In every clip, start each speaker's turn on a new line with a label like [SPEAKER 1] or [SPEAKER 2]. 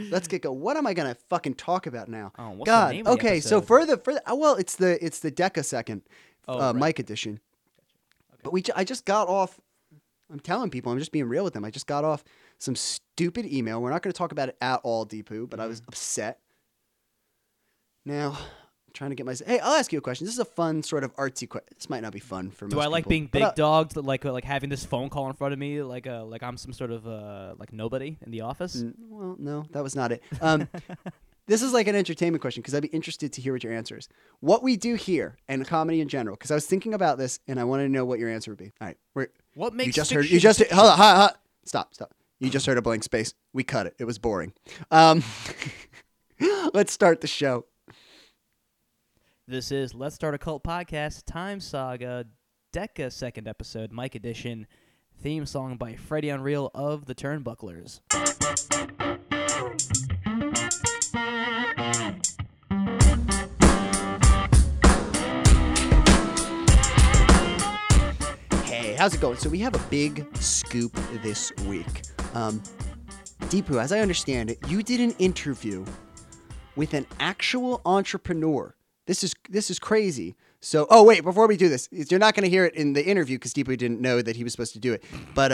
[SPEAKER 1] Let's get going. What am I gonna fucking talk about now?
[SPEAKER 2] Oh, what's the
[SPEAKER 1] God.
[SPEAKER 2] name of the
[SPEAKER 1] Okay, so
[SPEAKER 2] episode?
[SPEAKER 1] for the well, it's the Decasecond
[SPEAKER 2] Right.
[SPEAKER 1] mic edition.
[SPEAKER 2] Okay.
[SPEAKER 1] But I just got off. I'm telling people, I'm just being real with them. I just got off some stupid email. We're not going to talk about it at all, Deepu, but I was upset. Now, I'm trying to get my. Hey, I'll ask you a question. This is a fun sort of artsy question. This might not be fun for most
[SPEAKER 2] Do I like
[SPEAKER 1] people,
[SPEAKER 2] being
[SPEAKER 1] but,
[SPEAKER 2] big dogged, like having this phone call in front of me, like I'm some sort of like nobody in the office?
[SPEAKER 1] Well, no, that was not it. This is like an entertainment question because I'd be interested to hear what your answer is. What we do here and comedy in general, because I was thinking about this and I wanted to know what your answer would be. All right,
[SPEAKER 2] What makes
[SPEAKER 1] you just
[SPEAKER 2] fiction
[SPEAKER 1] heard. You just
[SPEAKER 2] fiction?
[SPEAKER 1] hold on, hold on. Stop. You just heard a blank space. We cut it. It was boring. Let's start the show.
[SPEAKER 2] This is Let's Start a Cult Podcast, Time Saga, Decasecond episode, Mike Edition, theme song by Freddie Unreal of the Turnbucklers.
[SPEAKER 1] Hey, how's it going? So we have a big scoop this week. Deepu, as I understand it, you did an interview with an actual entrepreneur. This is crazy. So, oh wait, before we do this, you're not going to hear it in the interview because Deepu didn't know that he was supposed to do it. But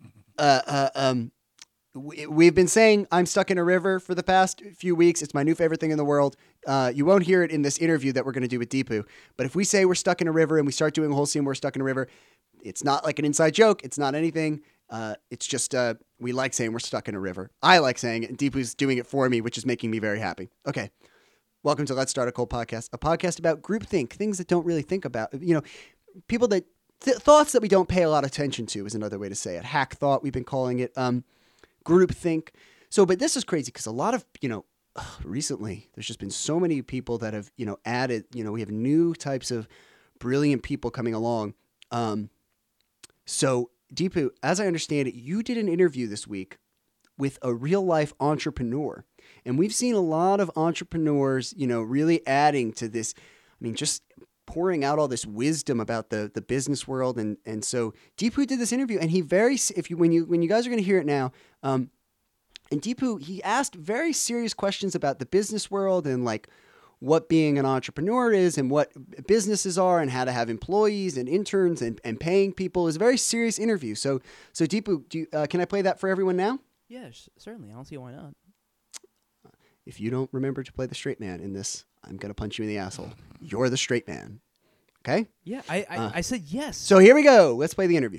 [SPEAKER 1] we've been saying I'm stuck in a river for the past few weeks. It's my new favorite thing in the world. You won't hear it in this interview that we're going to do with Deepu. But if we say we're stuck in a river and we start doing a whole scene where we're stuck in a river, it's not like an inside joke. It's not anything. It's just we like saying we're stuck in a river. I like saying it, and Deepu's doing it for me, which is making me very happy. Okay. Welcome to Let's Start a Cult Podcast, a podcast about groupthink, things that don't really think about, people that, thoughts that we don't pay a lot of attention to is another way to say it. Hack thought, we've been calling it, groupthink. So, but this is crazy because a lot of, recently there's just been so many people that have, added, we have new types of brilliant people coming along. So, Deepu, as I understand it, you did an interview this week with a real life entrepreneur. And we've seen a lot of entrepreneurs, really adding to this. I mean, just pouring out all this wisdom about the business world. And so Deepu did this interview, and he when you guys are going to hear it now, and Deepu, he asked very serious questions about the business world and like what being an entrepreneur is and what businesses are and how to have employees and interns and paying people. It was a very serious interview. So Deepu, can I play that for everyone now?
[SPEAKER 2] Yeah, certainly. I don't see why not.
[SPEAKER 1] If you don't remember to play the straight man in this, I'm going to punch you in the asshole. You're the straight man. Okay?
[SPEAKER 2] Yeah, I said yes.
[SPEAKER 1] So here we go. Let's play the interview.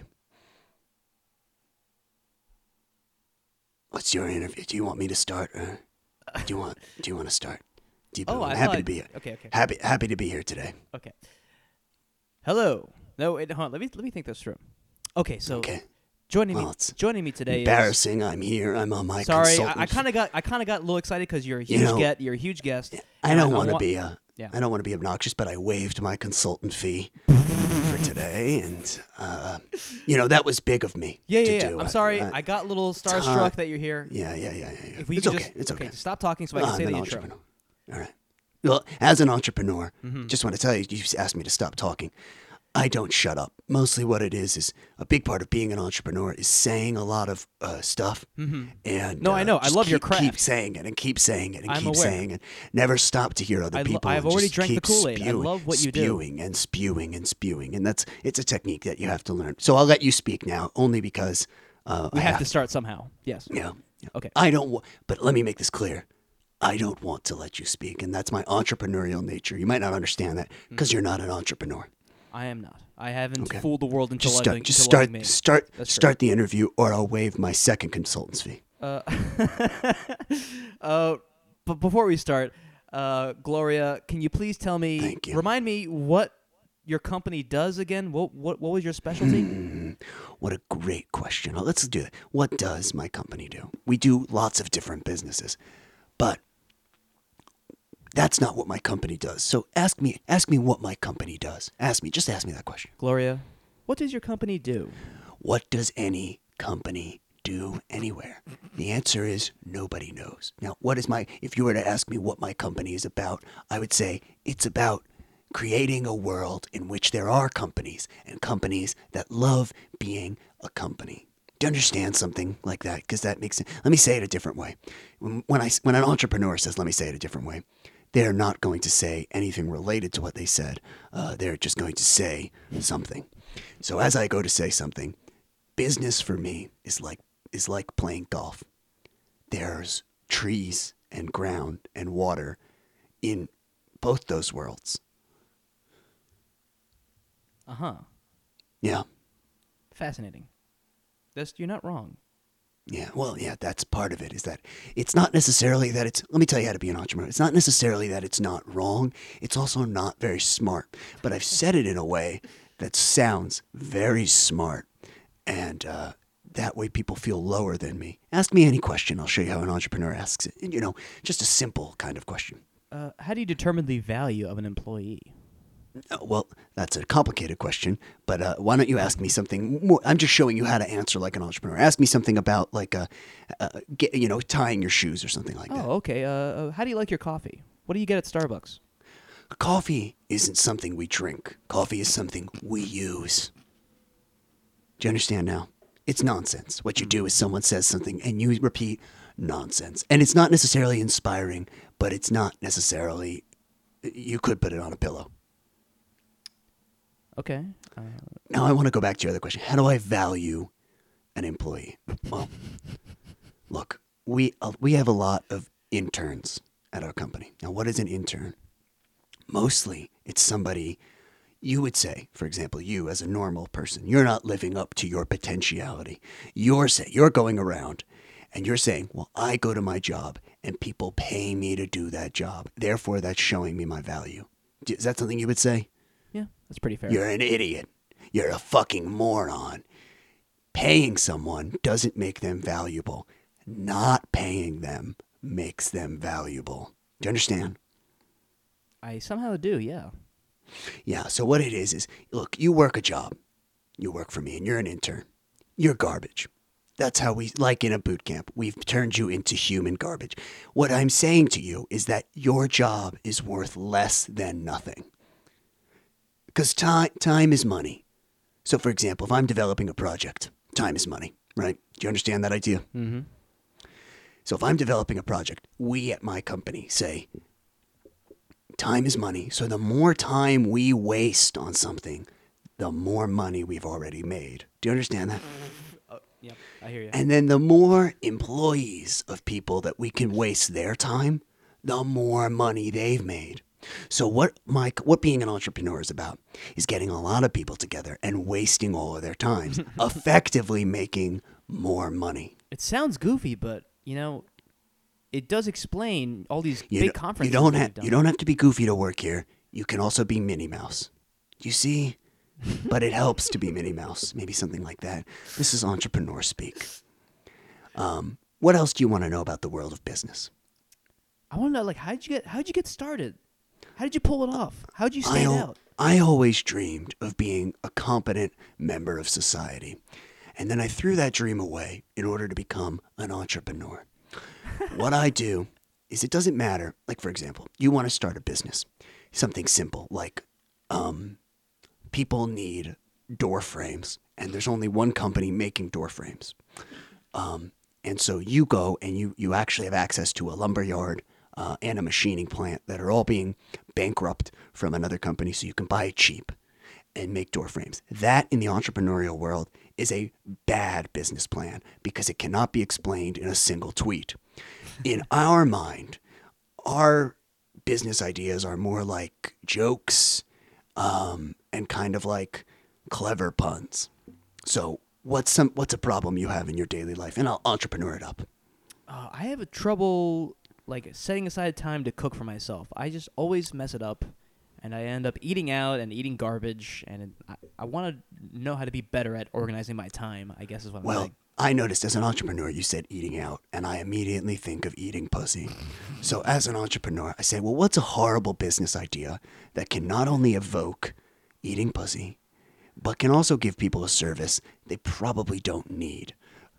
[SPEAKER 1] What's your interview? Do you want me to start? Or do you want to start?
[SPEAKER 2] Oh,
[SPEAKER 1] I'm happy to be here.
[SPEAKER 2] Okay.
[SPEAKER 1] Happy to be here today.
[SPEAKER 2] Okay. Hello. No, wait, hold on. Let me think this through. Okay, so
[SPEAKER 1] Okay.
[SPEAKER 2] joining
[SPEAKER 1] Well,
[SPEAKER 2] me today
[SPEAKER 1] Embarrassing. I'm here. I'm on my
[SPEAKER 2] Sorry,
[SPEAKER 1] consultant.
[SPEAKER 2] I kind of got a little excited because you're a huge you're a huge guest.
[SPEAKER 1] I don't want to be
[SPEAKER 2] Yeah.
[SPEAKER 1] I don't want to be obnoxious, but I waived my consultant fee for today, and that was big of me.
[SPEAKER 2] Yeah.
[SPEAKER 1] to do.
[SPEAKER 2] I'm sorry. I got a little starstruck that you're here.
[SPEAKER 1] Yeah.
[SPEAKER 2] If we
[SPEAKER 1] It's
[SPEAKER 2] could
[SPEAKER 1] okay. It's okay.
[SPEAKER 2] Just stop talking so I can
[SPEAKER 1] I'm
[SPEAKER 2] say
[SPEAKER 1] an
[SPEAKER 2] the intro.
[SPEAKER 1] entrepreneur. All right. Well, as an entrepreneur,
[SPEAKER 2] Mm-hmm.
[SPEAKER 1] just want to tell you, you asked me to stop talking. I don't shut up. Mostly what it is a big part of being an entrepreneur is saying a lot of stuff.
[SPEAKER 2] Mm-hmm.
[SPEAKER 1] And
[SPEAKER 2] No, I know. I
[SPEAKER 1] just
[SPEAKER 2] lyour
[SPEAKER 1] keep
[SPEAKER 2] craft.
[SPEAKER 1] saying it and keep saying it and
[SPEAKER 2] I'm
[SPEAKER 1] keep
[SPEAKER 2] aware.
[SPEAKER 1] saying it. Never stop to hear other people.
[SPEAKER 2] I've
[SPEAKER 1] and
[SPEAKER 2] already
[SPEAKER 1] just
[SPEAKER 2] drank the
[SPEAKER 1] keep
[SPEAKER 2] Kool-Aid. I
[SPEAKER 1] spewing,
[SPEAKER 2] love what you do.
[SPEAKER 1] spewing and spewing and spewing, and it's a technique that you have to learn. So I'll let you speak now, only because
[SPEAKER 2] We have to start somehow. Yes.
[SPEAKER 1] Yeah.
[SPEAKER 2] Okay.
[SPEAKER 1] I don't. But let me make this clear. I don't want to let you speak, and that's my entrepreneurial nature. You might not understand that because you're not an entrepreneur.
[SPEAKER 2] I am not. I haven't
[SPEAKER 1] Okay.
[SPEAKER 2] fooled the world until
[SPEAKER 1] Just
[SPEAKER 2] I've been
[SPEAKER 1] start
[SPEAKER 2] made.
[SPEAKER 1] start
[SPEAKER 2] That's
[SPEAKER 1] start the interview, or I'll waive my second consultant's fee.
[SPEAKER 2] But before we start, Gloria, can you please tell me?
[SPEAKER 1] Thank you.
[SPEAKER 2] Remind me what your company does again. What was your specialty?
[SPEAKER 1] What a great question. Let's do that. What does my company do? We do lots of different businesses, but that's not what my company does. So ask me what my company does. Just ask me that question.
[SPEAKER 2] Gloria, what does your company do?
[SPEAKER 1] What does any company do anywhere? The answer is nobody knows. Now, if you were to ask me what my company is about, I would say it's about creating a world in which there are companies and companies that love being a company. Do you understand something like that? Because that makes it. Let me say it a different way. When an entrepreneur says, "Let me say it a different way," they're not going to say anything related to what they said. They're just going to say something. So as I go to say something, business for me is like playing golf. There's trees and ground and water in both those worlds.
[SPEAKER 2] Uh-huh.
[SPEAKER 1] Yeah.
[SPEAKER 2] Fascinating. You're not wrong.
[SPEAKER 1] Yeah, well, yeah, that's part of it, is that it's not necessarily that it's, let me tell you how to be an entrepreneur. It's not necessarily that it's not wrong. It's also not very smart. But I've said it in a way that sounds very smart. And that way people feel lower than me. Ask me any question. I'll show you how an entrepreneur asks it. You know, just a simple kind of question.
[SPEAKER 2] How do you determine the value of an employee?
[SPEAKER 1] Well, that's a complicated question, but why don't you ask me something more? I'm just showing you how to answer like an entrepreneur. Ask me something about like tying your shoes or something like that.
[SPEAKER 2] Oh, okay. How do you like your coffee? What do you get at Starbucks?
[SPEAKER 1] Coffee isn't something we drink. Coffee is something we use. Do you understand now? It's nonsense. What you do is someone says something and you repeat nonsense. And it's not necessarily inspiring, but it's not necessarily, you could put it on a pillow.
[SPEAKER 2] Okay.
[SPEAKER 1] Now I want to go back to your other question. How do I value an employee? Well, look, we have a lot of interns at our company. Now, what is an intern? Mostly, it's somebody you would say, for example, you as a normal person, you're not living up to your potentiality. You're going around and you're saying, well, I go to my job and people pay me to do that job. Therefore, that's showing me my value. Is that something you would say?
[SPEAKER 2] Yeah, that's pretty fair.
[SPEAKER 1] You're an idiot. You're a fucking moron. Paying someone doesn't make them valuable. Not paying them makes them valuable. Do you understand?
[SPEAKER 2] I somehow do, yeah.
[SPEAKER 1] Yeah, so what it is, look, you work a job. You work for me and you're an intern. You're garbage. That's how we, like in a boot camp, we've turned you into human garbage. What I'm saying to you is that your job is worth less than nothing. Because time is money. So, for example, if I'm developing a project, time is money, right? Do you understand that idea?
[SPEAKER 2] Mm-hmm.
[SPEAKER 1] So if I'm developing a project, we at my company say, time is money. So the more time we waste on something, the more money we've already made. Do you understand that?
[SPEAKER 2] Yep, I hear you.
[SPEAKER 1] And then the more employees of people that we can waste their time, the more money they've made. So what being an entrepreneur is about is getting a lot of people together and wasting all of their times, effectively making more money.
[SPEAKER 2] It sounds goofy, but, you know, it does explain all these
[SPEAKER 1] You
[SPEAKER 2] big
[SPEAKER 1] don't-
[SPEAKER 2] conferences.
[SPEAKER 1] You don't have to be goofy to work here. You can also be Minnie Mouse. You see? But it helps to be Minnie Mouse. Maybe something like that. This is entrepreneur speak. What else do you want to know about the world of business?
[SPEAKER 2] I want to know, like, how'd you get started? How did you pull it off? How'd you stand out?
[SPEAKER 1] I always dreamed of being a competent member of society. And then I threw that dream away in order to become an entrepreneur. What I do is, it doesn't matter. Like, for example, you want to start a business. Something simple like people need door frames. And there's only one company making door frames. And so you go and you actually have access to a lumber yard and a machining plant that are all being bankrupt from another company, so you can buy it cheap and make door frames. That, in the entrepreneurial world, is a bad business plan because it cannot be explained in a single tweet. In our mind, our business ideas are more like jokes and kind of like clever puns. So what's a problem you have in your daily life? And I'll entrepreneur it up.
[SPEAKER 2] I have a trouble, like, setting aside time to cook for myself. I just always mess it up, and I end up eating out and eating garbage, and I want to know how to be better at organizing my time, I guess is what I'm saying.
[SPEAKER 1] I noticed as an entrepreneur, you said eating out, and I immediately think of eating pussy. So as an entrepreneur, I say, well, what's a horrible business idea that can not only evoke eating pussy, but can also give people a service they probably don't need?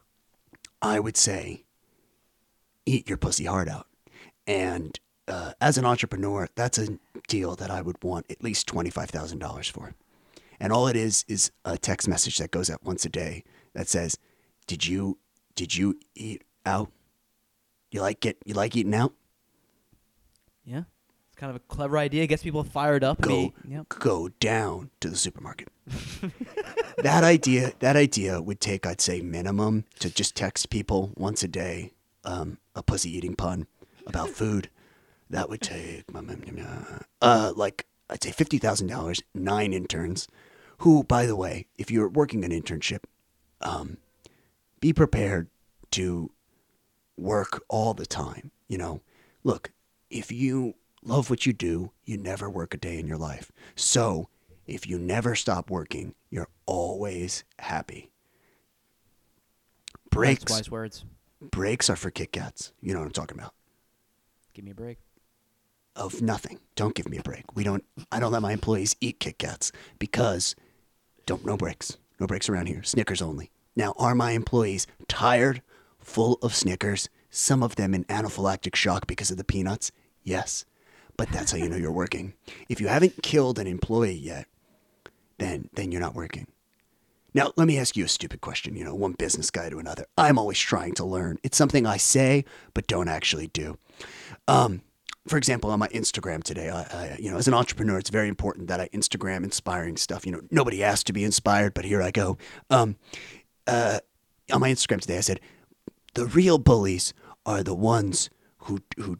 [SPEAKER 1] I would say, eat your pussy heart out. And as an entrepreneur, that's a deal that I would want at least $25,000 for. And all it is a text message that goes out once a day that says, Did you eat out? You like eating out?
[SPEAKER 2] Yeah, it's kind of a clever idea. Gets people fired up.
[SPEAKER 1] Go down to the supermarket. That idea would take, I'd say, minimum to just text people once a day, a pussy eating pun about food. That would take like I'd say $50,000, 9 interns, who, by the way, if you're working an internship, be prepared to work all the time. Look, if you love what you do, you never work a day in your life. So if you never stop working, you're always happy. Breaks.
[SPEAKER 2] That's wise words.
[SPEAKER 1] Breaks are for Kit Kats. You know what I'm talking about.
[SPEAKER 2] Give me a break.
[SPEAKER 1] Of nothing. Don't give me a break. I don't let my employees eat Kit Kats because no breaks. No breaks around here. Snickers only. Now, are my employees tired, full of Snickers, some of them in anaphylactic shock because of the peanuts? Yes. But that's how you know you're working. If you haven't killed an employee yet, then you're not working. Now, let me ask you a stupid question, one business guy to another. I'm always trying to learn. It's something I say, but don't actually do. For example, on my Instagram today, I as an entrepreneur, it's very important that I Instagram inspiring stuff. Nobody asked to be inspired, but here I go. On my Instagram today, I said, the real bullies are the ones who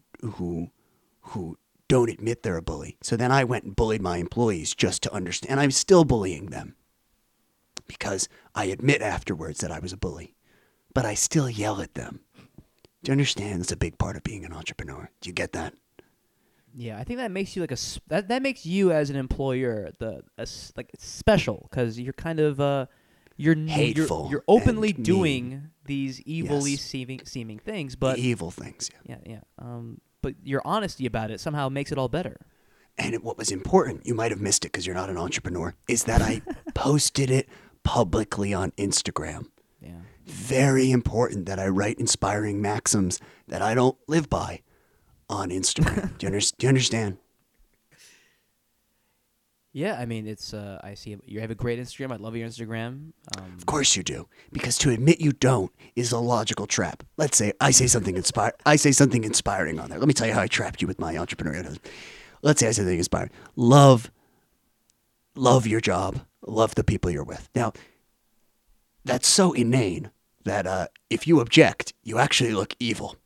[SPEAKER 1] don't admit they're a bully. So then I went and bullied my employees just to understand. And I'm still bullying them because I admit afterwards that I was a bully. But I still yell at them. Do you understand? That's a big part of being an entrepreneur. Do you get that?
[SPEAKER 2] Yeah, I think that makes you that makes you as an employer special because you're kind of you're
[SPEAKER 1] hateful.
[SPEAKER 2] You're openly
[SPEAKER 1] and
[SPEAKER 2] doing
[SPEAKER 1] mean.
[SPEAKER 2] These evilly seeming things, but
[SPEAKER 1] evil things.
[SPEAKER 2] Yeah. But your honesty about it somehow makes it all better.
[SPEAKER 1] And what was important, you might have missed it because you're not an entrepreneur, is that I posted it publicly on Instagram.
[SPEAKER 2] Yeah.
[SPEAKER 1] Very important that I write inspiring maxims that I don't live by on Instagram. Do you understand?
[SPEAKER 2] Yeah, I mean, it's I see you have a great Instagram. I love your Instagram.
[SPEAKER 1] Of course you do, because to admit you don't is a logical trap. Let's say I say something inspiring on there. Let me tell you how I trapped you with my entrepreneurial. Let's say I say something inspiring. Love your job. Love the people you're with. Now, that's so inane that if you object, you actually look evil.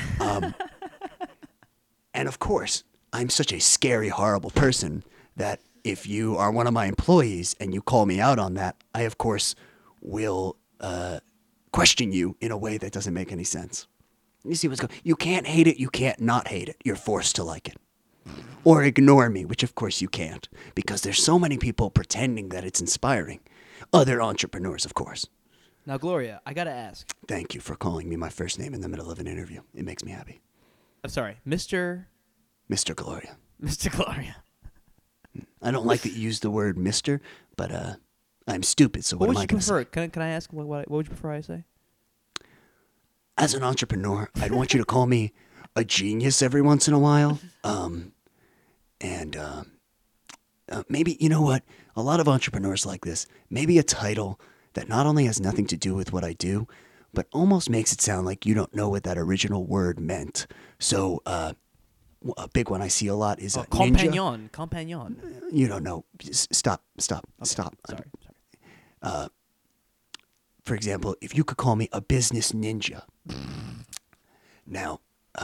[SPEAKER 1] And of course, I'm such a scary, horrible person that if you are one of my employees and you call me out on that, I, of course, will question you in a way that doesn't make any sense. You see what's going on? You can't hate it. You can't not hate it. You're forced to like it. Or ignore me, which, of course, you can't, because there's so many people pretending that it's inspiring. Other entrepreneurs, of course.
[SPEAKER 2] Now, Gloria, I got to ask.
[SPEAKER 1] Thank you for calling me my first name in the middle of an interview. It makes me happy.
[SPEAKER 2] I'm sorry, Mr.
[SPEAKER 1] Gloria.
[SPEAKER 2] Mr. Gloria.
[SPEAKER 1] I don't like that you use the word Mr., but I'm stupid, so what am I going to say?
[SPEAKER 2] Can I ask what would you prefer I say?
[SPEAKER 1] As an entrepreneur, I'd want you to call me a genius every once in a while. Maybe, you know what? A lot of entrepreneurs like this. Maybe a title that not only has nothing to do with what I do, but almost makes it sound like you don't know what that original word meant. So, a big one I see a lot is
[SPEAKER 2] compagnon.
[SPEAKER 1] ninja.
[SPEAKER 2] Compagnon.
[SPEAKER 1] You don't know. Stop.
[SPEAKER 2] Okay.
[SPEAKER 1] Stop.
[SPEAKER 2] Sorry.
[SPEAKER 1] For example, if you could call me a business ninja. Now,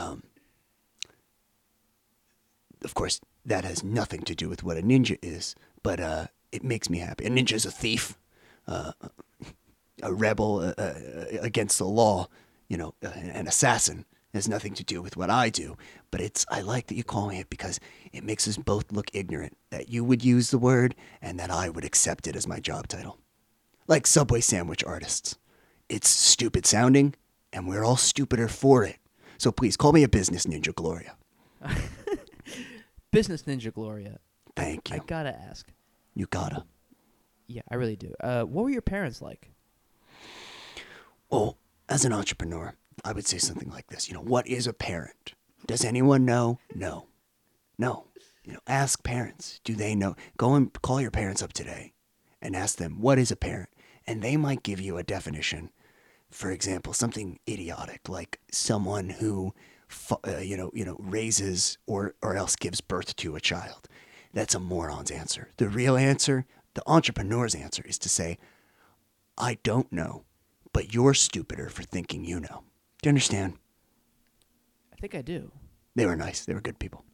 [SPEAKER 1] of course, that has nothing to do with what a ninja is, but it makes me happy. A ninja is a thief, a rebel against the law, an assassin. It has nothing to do with what I do, but I like that you call me it because it makes us both look ignorant, that you would use the word and that I would accept it as my job title. Like Subway sandwich artists. It's stupid sounding, and we're all stupider for it. So please, call me a business ninja, Gloria.
[SPEAKER 2] Business ninja, Gloria.
[SPEAKER 1] Thank you.
[SPEAKER 2] I gotta ask.
[SPEAKER 1] You gotta.
[SPEAKER 2] Yeah, I really do. What were your parents like?
[SPEAKER 1] Well, as an entrepreneur, I would say something like this. What is a parent? Does anyone know? No. Ask parents. Do they know? Go and call your parents up today and ask them, what is a parent? And they might give you a definition For example, something idiotic like someone who, raises or else gives birth to a child. That's a moron's answer. The real answer, the entrepreneur's answer, is to say, I don't know, but you're stupider for thinking you know. Do you understand?
[SPEAKER 2] I think I do.
[SPEAKER 1] They were nice. They were good people.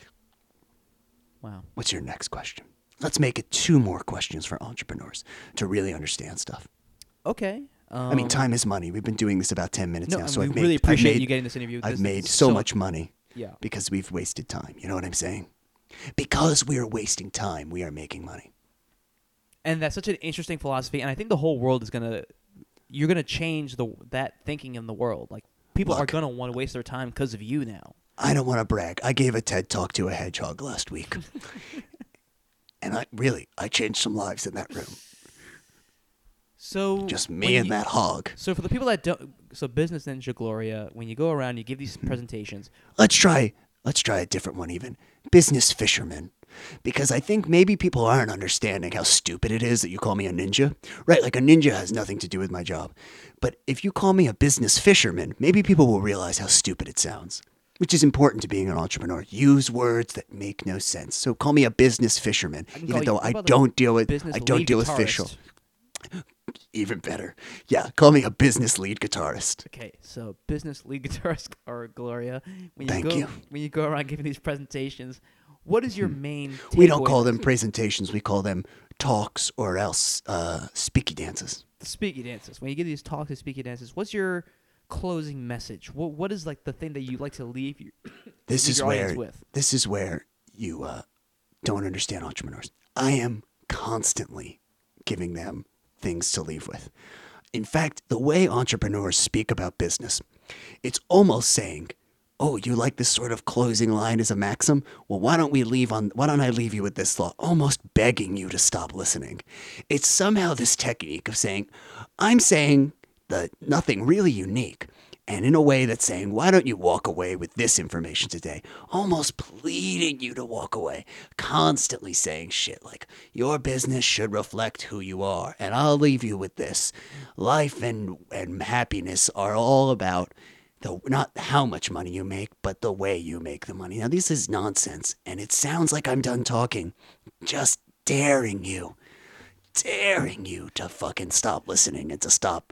[SPEAKER 2] Wow.
[SPEAKER 1] What's your next question? Let's make it 2 more questions for entrepreneurs to really understand stuff.
[SPEAKER 2] Okay.
[SPEAKER 1] I mean, time is money. We've been doing this about 10 minutes
[SPEAKER 2] No,
[SPEAKER 1] now.
[SPEAKER 2] and
[SPEAKER 1] So
[SPEAKER 2] we
[SPEAKER 1] I've
[SPEAKER 2] really
[SPEAKER 1] made,
[SPEAKER 2] appreciate you getting this interview.
[SPEAKER 1] I've
[SPEAKER 2] This
[SPEAKER 1] made
[SPEAKER 2] is
[SPEAKER 1] so much money
[SPEAKER 2] Yeah.
[SPEAKER 1] because we've wasted time. You know what I'm saying? Because we are wasting time, we are making money.
[SPEAKER 2] And that's such an interesting philosophy, and I think the whole world is you're gonna change that thinking in the world. Like people are
[SPEAKER 1] Look.
[SPEAKER 2] gonna want to waste their time because of you now.
[SPEAKER 1] I don't want to brag. I gave a TED talk to a hedgehog last week. And I changed some lives in that room.
[SPEAKER 2] So
[SPEAKER 1] Just me and that hog.
[SPEAKER 2] So for the people that don't, so Business Ninja Gloria, when you go around, you give these presentations.
[SPEAKER 1] Let's try a different one even. Business fisherman. Because I think maybe people aren't understanding how stupid it is that you call me a ninja. Right, like a ninja has nothing to do with my job. But if you call me a business fisherman, maybe people will realize how stupid it sounds. Which is important to being an entrepreneur. Use words that make no sense. So call me a business fisherman, even though I don't deal with fish. Even better. Yeah, call me a business lead guitarist.
[SPEAKER 2] Okay, so business lead guitarist or Gloria, when you go around giving these presentations, what is your main takeaway?
[SPEAKER 1] We don't call them presentations. We call them talks or else speaky dances.
[SPEAKER 2] Speaky dances. When you give these talks and speaky dances, what's your closing message? What is like the thing that you like to leave your audience with?
[SPEAKER 1] This is where you don't understand entrepreneurs. I am constantly giving them things to leave with. In fact, the way entrepreneurs speak about business, it's almost saying, "Oh, you like this sort of closing line as a maxim? Well, why don't I leave you with this thought?" Almost begging you to stop listening. It's somehow this technique of saying, I'm saying nothing really unique, and in a way that's saying, why don't you walk away with this information today? Almost pleading you to walk away. Constantly saying shit like, your business should reflect who you are, and I'll leave you with this. Life and happiness are all about not how much money you make, but the way you make the money. Now, this is nonsense, and it sounds like I'm done talking. Just daring you to fucking stop listening and to stop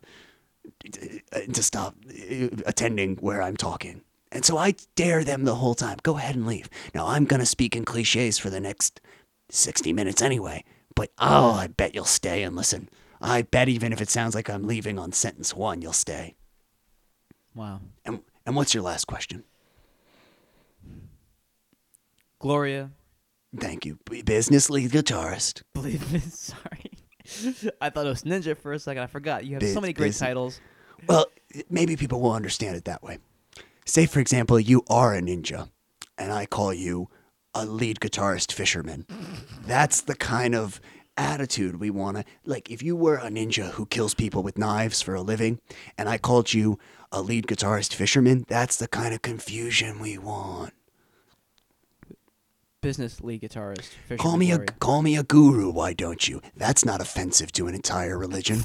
[SPEAKER 1] attending where I'm talking. And so I dare them the whole time. Go ahead and leave. Now, I'm going to speak in cliches for the next 60 minutes anyway, but I bet you'll stay and listen. I bet even if it sounds like I'm leaving on sentence 1, you'll stay.
[SPEAKER 2] Wow.
[SPEAKER 1] And what's your last question?
[SPEAKER 2] Gloria.
[SPEAKER 1] Thank you. Business lead guitarist.
[SPEAKER 2] Believe me, sorry. I thought it was Ninja for a second. I forgot. You have so many great titles.
[SPEAKER 1] Well, maybe people will understand it that way. Say, for example, you are a ninja, and I call you a lead guitarist fisherman. That's the kind of attitude we want to... Like, if you were a ninja who kills people with knives for a living, and I called you a lead guitarist fisherman, that's the kind of confusion we want.
[SPEAKER 2] Business lead guitarist.
[SPEAKER 1] Call me a guru, why don't you? That's not offensive to an entire religion.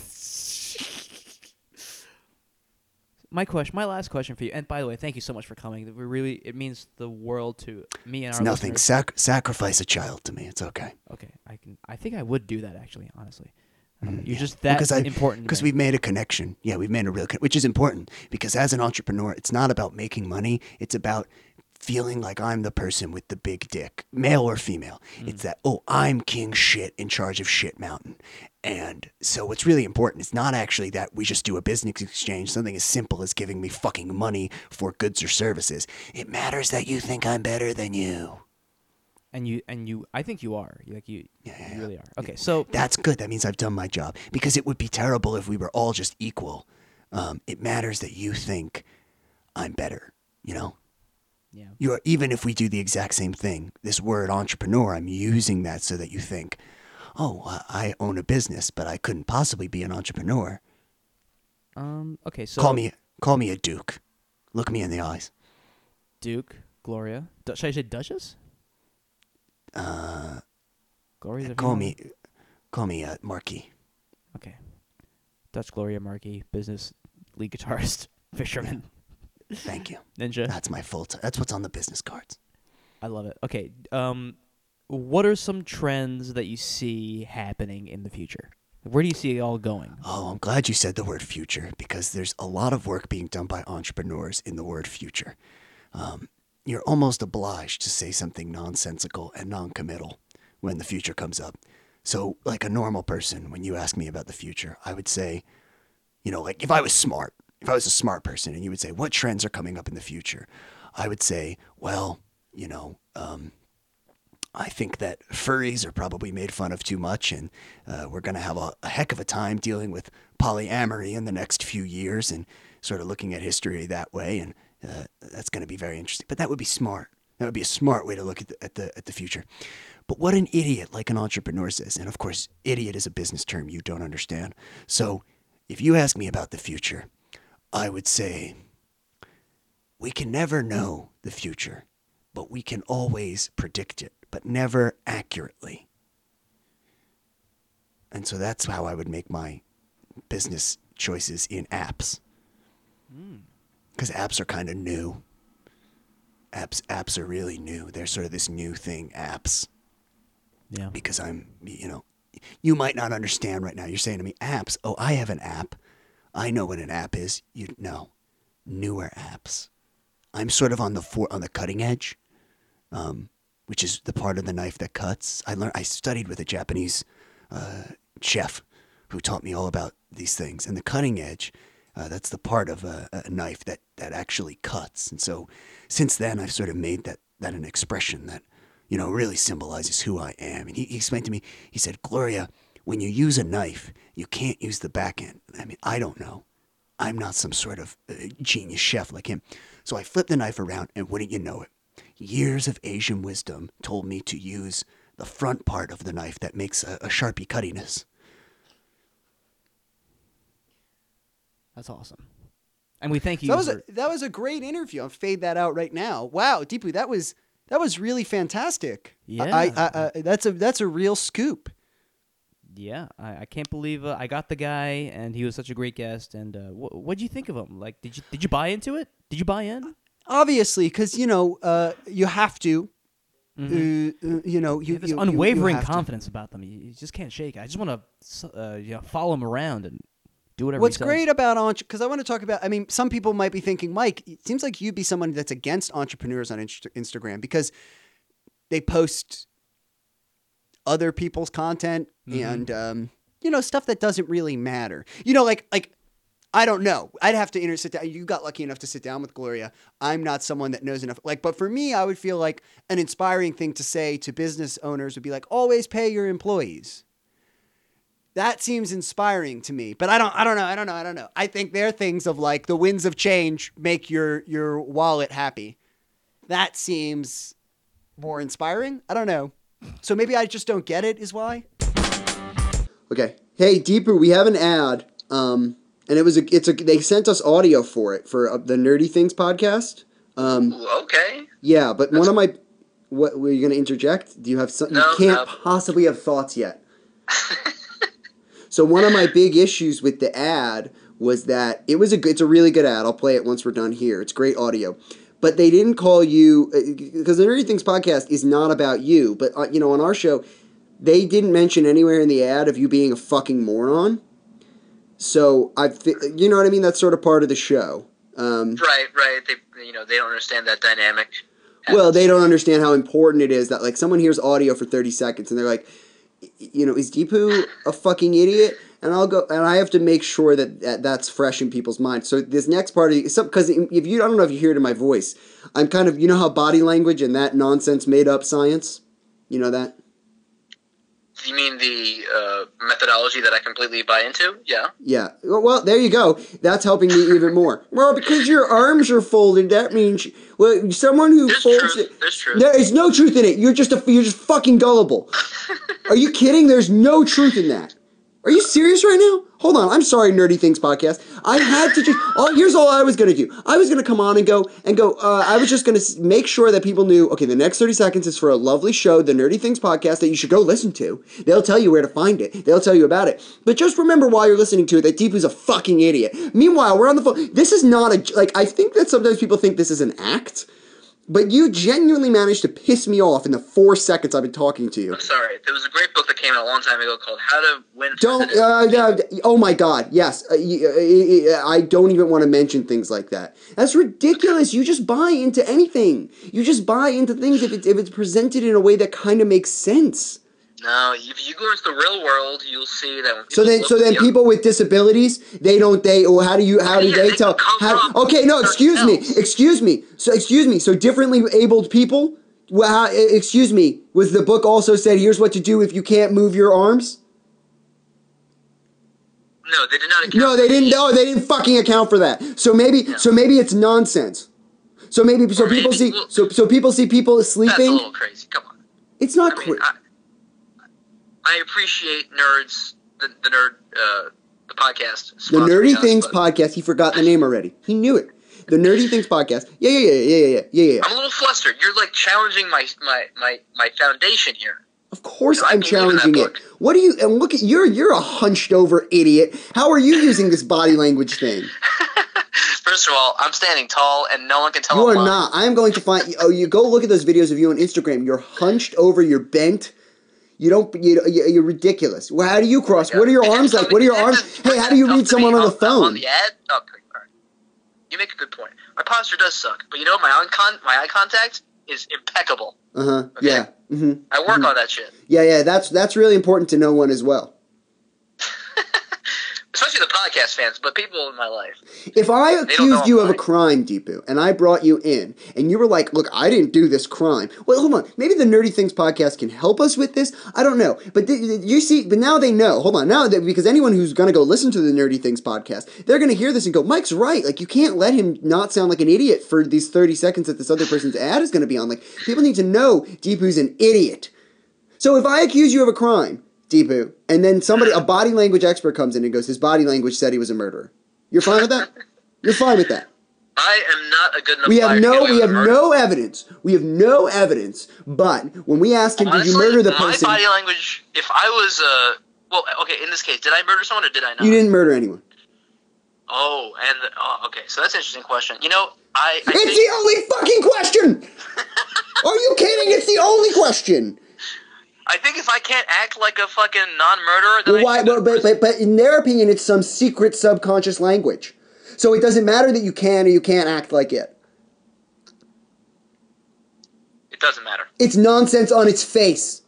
[SPEAKER 2] My last question for you, and by the way, thank you so much for coming. It means the world to me and
[SPEAKER 1] it's
[SPEAKER 2] our
[SPEAKER 1] nothing.
[SPEAKER 2] listeners.
[SPEAKER 1] Sacrifice a child to me. It's okay.
[SPEAKER 2] Okay, I think I would do that actually, honestly. You're just that important.
[SPEAKER 1] Because we've made a connection. Yeah, we've made a real connection, which is important. Because as an entrepreneur, it's not about making money. It's about feeling like I'm the person with the big dick, male or female. It's that, I'm king shit in charge of shit mountain. And so what's really important is not actually that we just do a business exchange, something as simple as giving me fucking money for goods or services. It matters that you think I'm better than you.
[SPEAKER 2] And you, I think you are. You really are. Okay, so
[SPEAKER 1] that's good. That means I've done my job. Because it would be terrible if we were all just equal. It matters that you think I'm better, you know?
[SPEAKER 2] Yeah.
[SPEAKER 1] Even if we do the exact same thing, this word entrepreneur, I'm using that so that you think, I own a business, but I couldn't possibly be an entrepreneur.
[SPEAKER 2] Okay, so
[SPEAKER 1] call me a duke. Look me in the eyes.
[SPEAKER 2] Duke, Gloria. Should I say Duchess? Gloria.
[SPEAKER 1] Call me Marquis.
[SPEAKER 2] Okay. Dutch Gloria Marquis, business lead guitarist, fisherman,
[SPEAKER 1] Thank you.
[SPEAKER 2] ninja.
[SPEAKER 1] That's my full time. That's what's on the business cards.
[SPEAKER 2] I love it. Okay, what are some trends that you see happening in the future? Where do you see it all going?
[SPEAKER 1] Oh, I'm glad you said the word future because there's a lot of work being done by entrepreneurs in the word future. You're almost obliged to say something nonsensical and non-committal when the future comes up. So, like a normal person, when you ask me about the future, I would say, like if I was a smart person and you would say, what trends are coming up in the future? I would say, well, I think that furries are probably made fun of too much, and we're going to have a heck of a time dealing with polyamory in the next few years and sort of looking at history that way, and that's going to be very interesting. But that would be smart. That would be a smart way to look at the future. But what an idiot like an entrepreneur says, and of course, idiot is a business term you don't understand. So if you ask me about the future, I would say we can never know the future, but we can always predict it, but never accurately. And so that's how I would make my business choices in apps. Because apps are kind of new. Apps are really new. They're sort of this new thing, apps.
[SPEAKER 2] Yeah.
[SPEAKER 1] Because you might not understand right now. You're saying to me, apps. Oh, I have an app. I know what an app is. You know, newer apps. I'm sort of on the cutting edge, which is the part of the knife that cuts. I studied with a Japanese chef who taught me all about these things. And the cutting edge, that's the part of a knife that actually cuts. And so since then, I've sort of made that an expression that, really symbolizes who I am. And he explained to me, he said, Gloria, when you use a knife, you can't use the back end. I mean, I don't know. I'm not some sort of genius chef like him. So I flipped the knife around, and wouldn't you know it, years of Asian wisdom told me to use the front part of the knife that makes a Sharpie cuttiness.
[SPEAKER 2] That's awesome. And we thank you.
[SPEAKER 1] So that was a great interview. I'll fade that out right now. Wow, Deepu, that was really fantastic.
[SPEAKER 2] Yeah.
[SPEAKER 1] That's a real scoop.
[SPEAKER 2] Yeah, I can't believe I got the guy, and he was such a great guest. And what'd you think of him? Like, did you buy into it? Did you buy in?
[SPEAKER 1] Obviously, because you have to.
[SPEAKER 2] Mm-hmm.
[SPEAKER 1] You
[SPEAKER 2] have this unwavering confidence about them. You just can't shake it. I just want to follow him around and do whatever.
[SPEAKER 1] What's great about because I want to talk about. I mean, some people might be thinking, Mike, it seems like you'd be someone that's against entrepreneurs on Instagram because they post other people's content and stuff that doesn't really matter. Like I don't know. I'd have to sit down. You got lucky enough to sit down with Gloria. I'm not someone that knows enough. But for me, I would feel like an inspiring thing to say to business owners would be like, always pay your employees. That seems inspiring to me. But I don't know. I think there are things of like the winds of change make your wallet happy. That seems more inspiring. I don't know. So maybe I just don't get it is why. Okay. Hey, Deepu, we have an ad. And they sent us audio for it for the Nerdy Things podcast.
[SPEAKER 3] Okay.
[SPEAKER 1] Yeah, but what were you going to interject? Do you have something?
[SPEAKER 3] No,
[SPEAKER 1] you can't possibly have thoughts yet. So one of my big issues with the ad was that it's a really good ad. I'll play it once we're done here. It's great audio. But they didn't call you, because the Nerdy Things podcast is not about you. But, on our show, they didn't mention anywhere in the ad of you being a fucking moron. So, you know what I mean? That's sort of part of the show.
[SPEAKER 3] Right. They don't understand that dynamic.
[SPEAKER 1] Well, they don't understand how important it is that, like, someone hears audio for 30 seconds and they're like, is Deepu a fucking idiot? And I have to make sure that that's fresh in people's minds. So this next part, because I don't know if you hear it in my voice, I'm kind of, how body language and that nonsense made up science? You know that?
[SPEAKER 3] You mean the methodology that I completely buy into? Yeah.
[SPEAKER 1] Yeah. Well, there you go. That's helping me even more. Well, because your arms are folded, that means someone who folds it.
[SPEAKER 3] There's truth.
[SPEAKER 1] There is no truth in it. You're just fucking gullible. Are you kidding? There's no truth in that. Are you serious right now? Hold on. I'm sorry, Nerdy Things Podcast. I had to just. Oh, here's all I was gonna do. I was gonna come on and go. I was just gonna make sure that people knew. Okay, the next 30 seconds is for a lovely show, the Nerdy Things Podcast, that you should go listen to. They'll tell you where to find it. They'll tell you about it. But just remember while you're listening to it that Deepu's a fucking idiot. Meanwhile, we're on the phone. This is not a like. I think that sometimes people think this is an act. But you genuinely managed to piss me off in the 4 seconds I've been talking to you.
[SPEAKER 3] I'm sorry. There was a great book that came out a long time ago called How to Win.
[SPEAKER 1] Oh my God! Yes, I don't even want to mention things like that. That's ridiculous. You just buy into anything. You just buy into things if it's presented in a way that kind of makes sense.
[SPEAKER 3] No, if you go into the real world, you'll see that. When
[SPEAKER 1] So then, people with disabilities, how do they tell? Okay, no, excuse me. So differently abled people. Well, excuse me. Was the book also said, here's what to do if you can't move your arms?
[SPEAKER 3] No, they did not account.
[SPEAKER 1] No, they didn't. No, they didn't fucking account for that. So maybe it's nonsense. So people see people sleeping.
[SPEAKER 3] That's a little crazy. Come on.
[SPEAKER 1] It's not crazy.
[SPEAKER 3] I appreciate nerds, the podcast.
[SPEAKER 1] The Nerdy Things Podcast. He forgot the name already. He knew it. The Nerdy Things Podcast. Yeah.
[SPEAKER 3] I'm a little flustered. You're like challenging my foundation here.
[SPEAKER 1] Of course I'm challenging it. What do you? And look at you're a hunched over idiot. How are you using this body language thing?
[SPEAKER 3] First of all, I'm standing tall, and no one can tell.
[SPEAKER 1] You are not. I am going to find. Oh, you go look at those videos of you on Instagram. You're hunched over. You're bent. You're ridiculous. Well, how do you cross? What are your arms like? What are your arms? Hey, how do you read someone on the phone?
[SPEAKER 3] On the ad? Okay, all right. You make a good point. My posture does suck, but you know what? My eye contact is impeccable.
[SPEAKER 1] Okay? Yeah. Mm-hmm.
[SPEAKER 3] I work on that shit.
[SPEAKER 1] Yeah. That's really important to know one as well.
[SPEAKER 3] Especially the podcast fans, but people in my life.
[SPEAKER 1] If I accused you of a crime, Deepu, and I brought you in, and you were like, look, I didn't do this crime. Well, hold on. Maybe the Nerdy Things Podcast can help us with this. I don't know. But you see, but now they know. Hold on. Now, because anyone who's going to go listen to the Nerdy Things Podcast, they're going to hear this and go, Mike's right. Like, you can't let him not sound like an idiot for these 30 seconds that this other person's ad is going to be on. Like, people need to know Deepu's an idiot. So if I accuse you of a crime, Deepu, and then a body language expert comes in and goes, his body language said he was a murderer. You're fine with that? You're fine with that?
[SPEAKER 3] I am not a good enough
[SPEAKER 1] We have no evidence. We have no evidence. But when we asked him,
[SPEAKER 3] honestly,
[SPEAKER 1] did you murder the person?
[SPEAKER 3] My body language, if I was, in this case, did I murder someone or did I not?
[SPEAKER 1] You didn't murder anyone.
[SPEAKER 3] Okay, so that's an interesting question. You know,
[SPEAKER 1] It's the only fucking question! Are you kidding? It's the only question!
[SPEAKER 3] I think if I can't act like a fucking non-murderer, then
[SPEAKER 1] but in their opinion, it's some secret subconscious language. So it doesn't matter that you can or you can't act like it.
[SPEAKER 3] It doesn't matter.
[SPEAKER 1] It's nonsense on its face.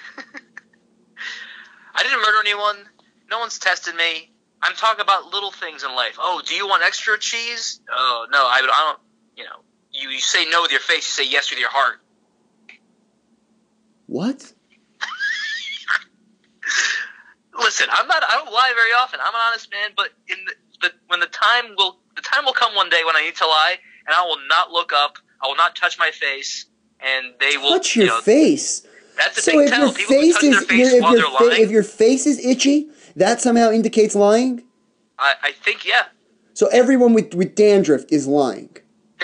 [SPEAKER 3] I didn't murder anyone. No one's tested me. I'm talking about little things in life. Oh, do you want extra cheese? Oh, no, I don't. You know, you say no with your face, you say yes with your heart.
[SPEAKER 1] What?
[SPEAKER 3] Listen, I don't lie very often. I'm an honest man, but when the time will come one day when I need to lie, and I will not look up, I will not touch my face, and they will
[SPEAKER 1] touch your face.
[SPEAKER 3] That's a big tell. People who touch their face while they're lying.
[SPEAKER 1] If your face is itchy, that somehow indicates lying.
[SPEAKER 3] I think yeah.
[SPEAKER 1] So everyone with dandruff is lying.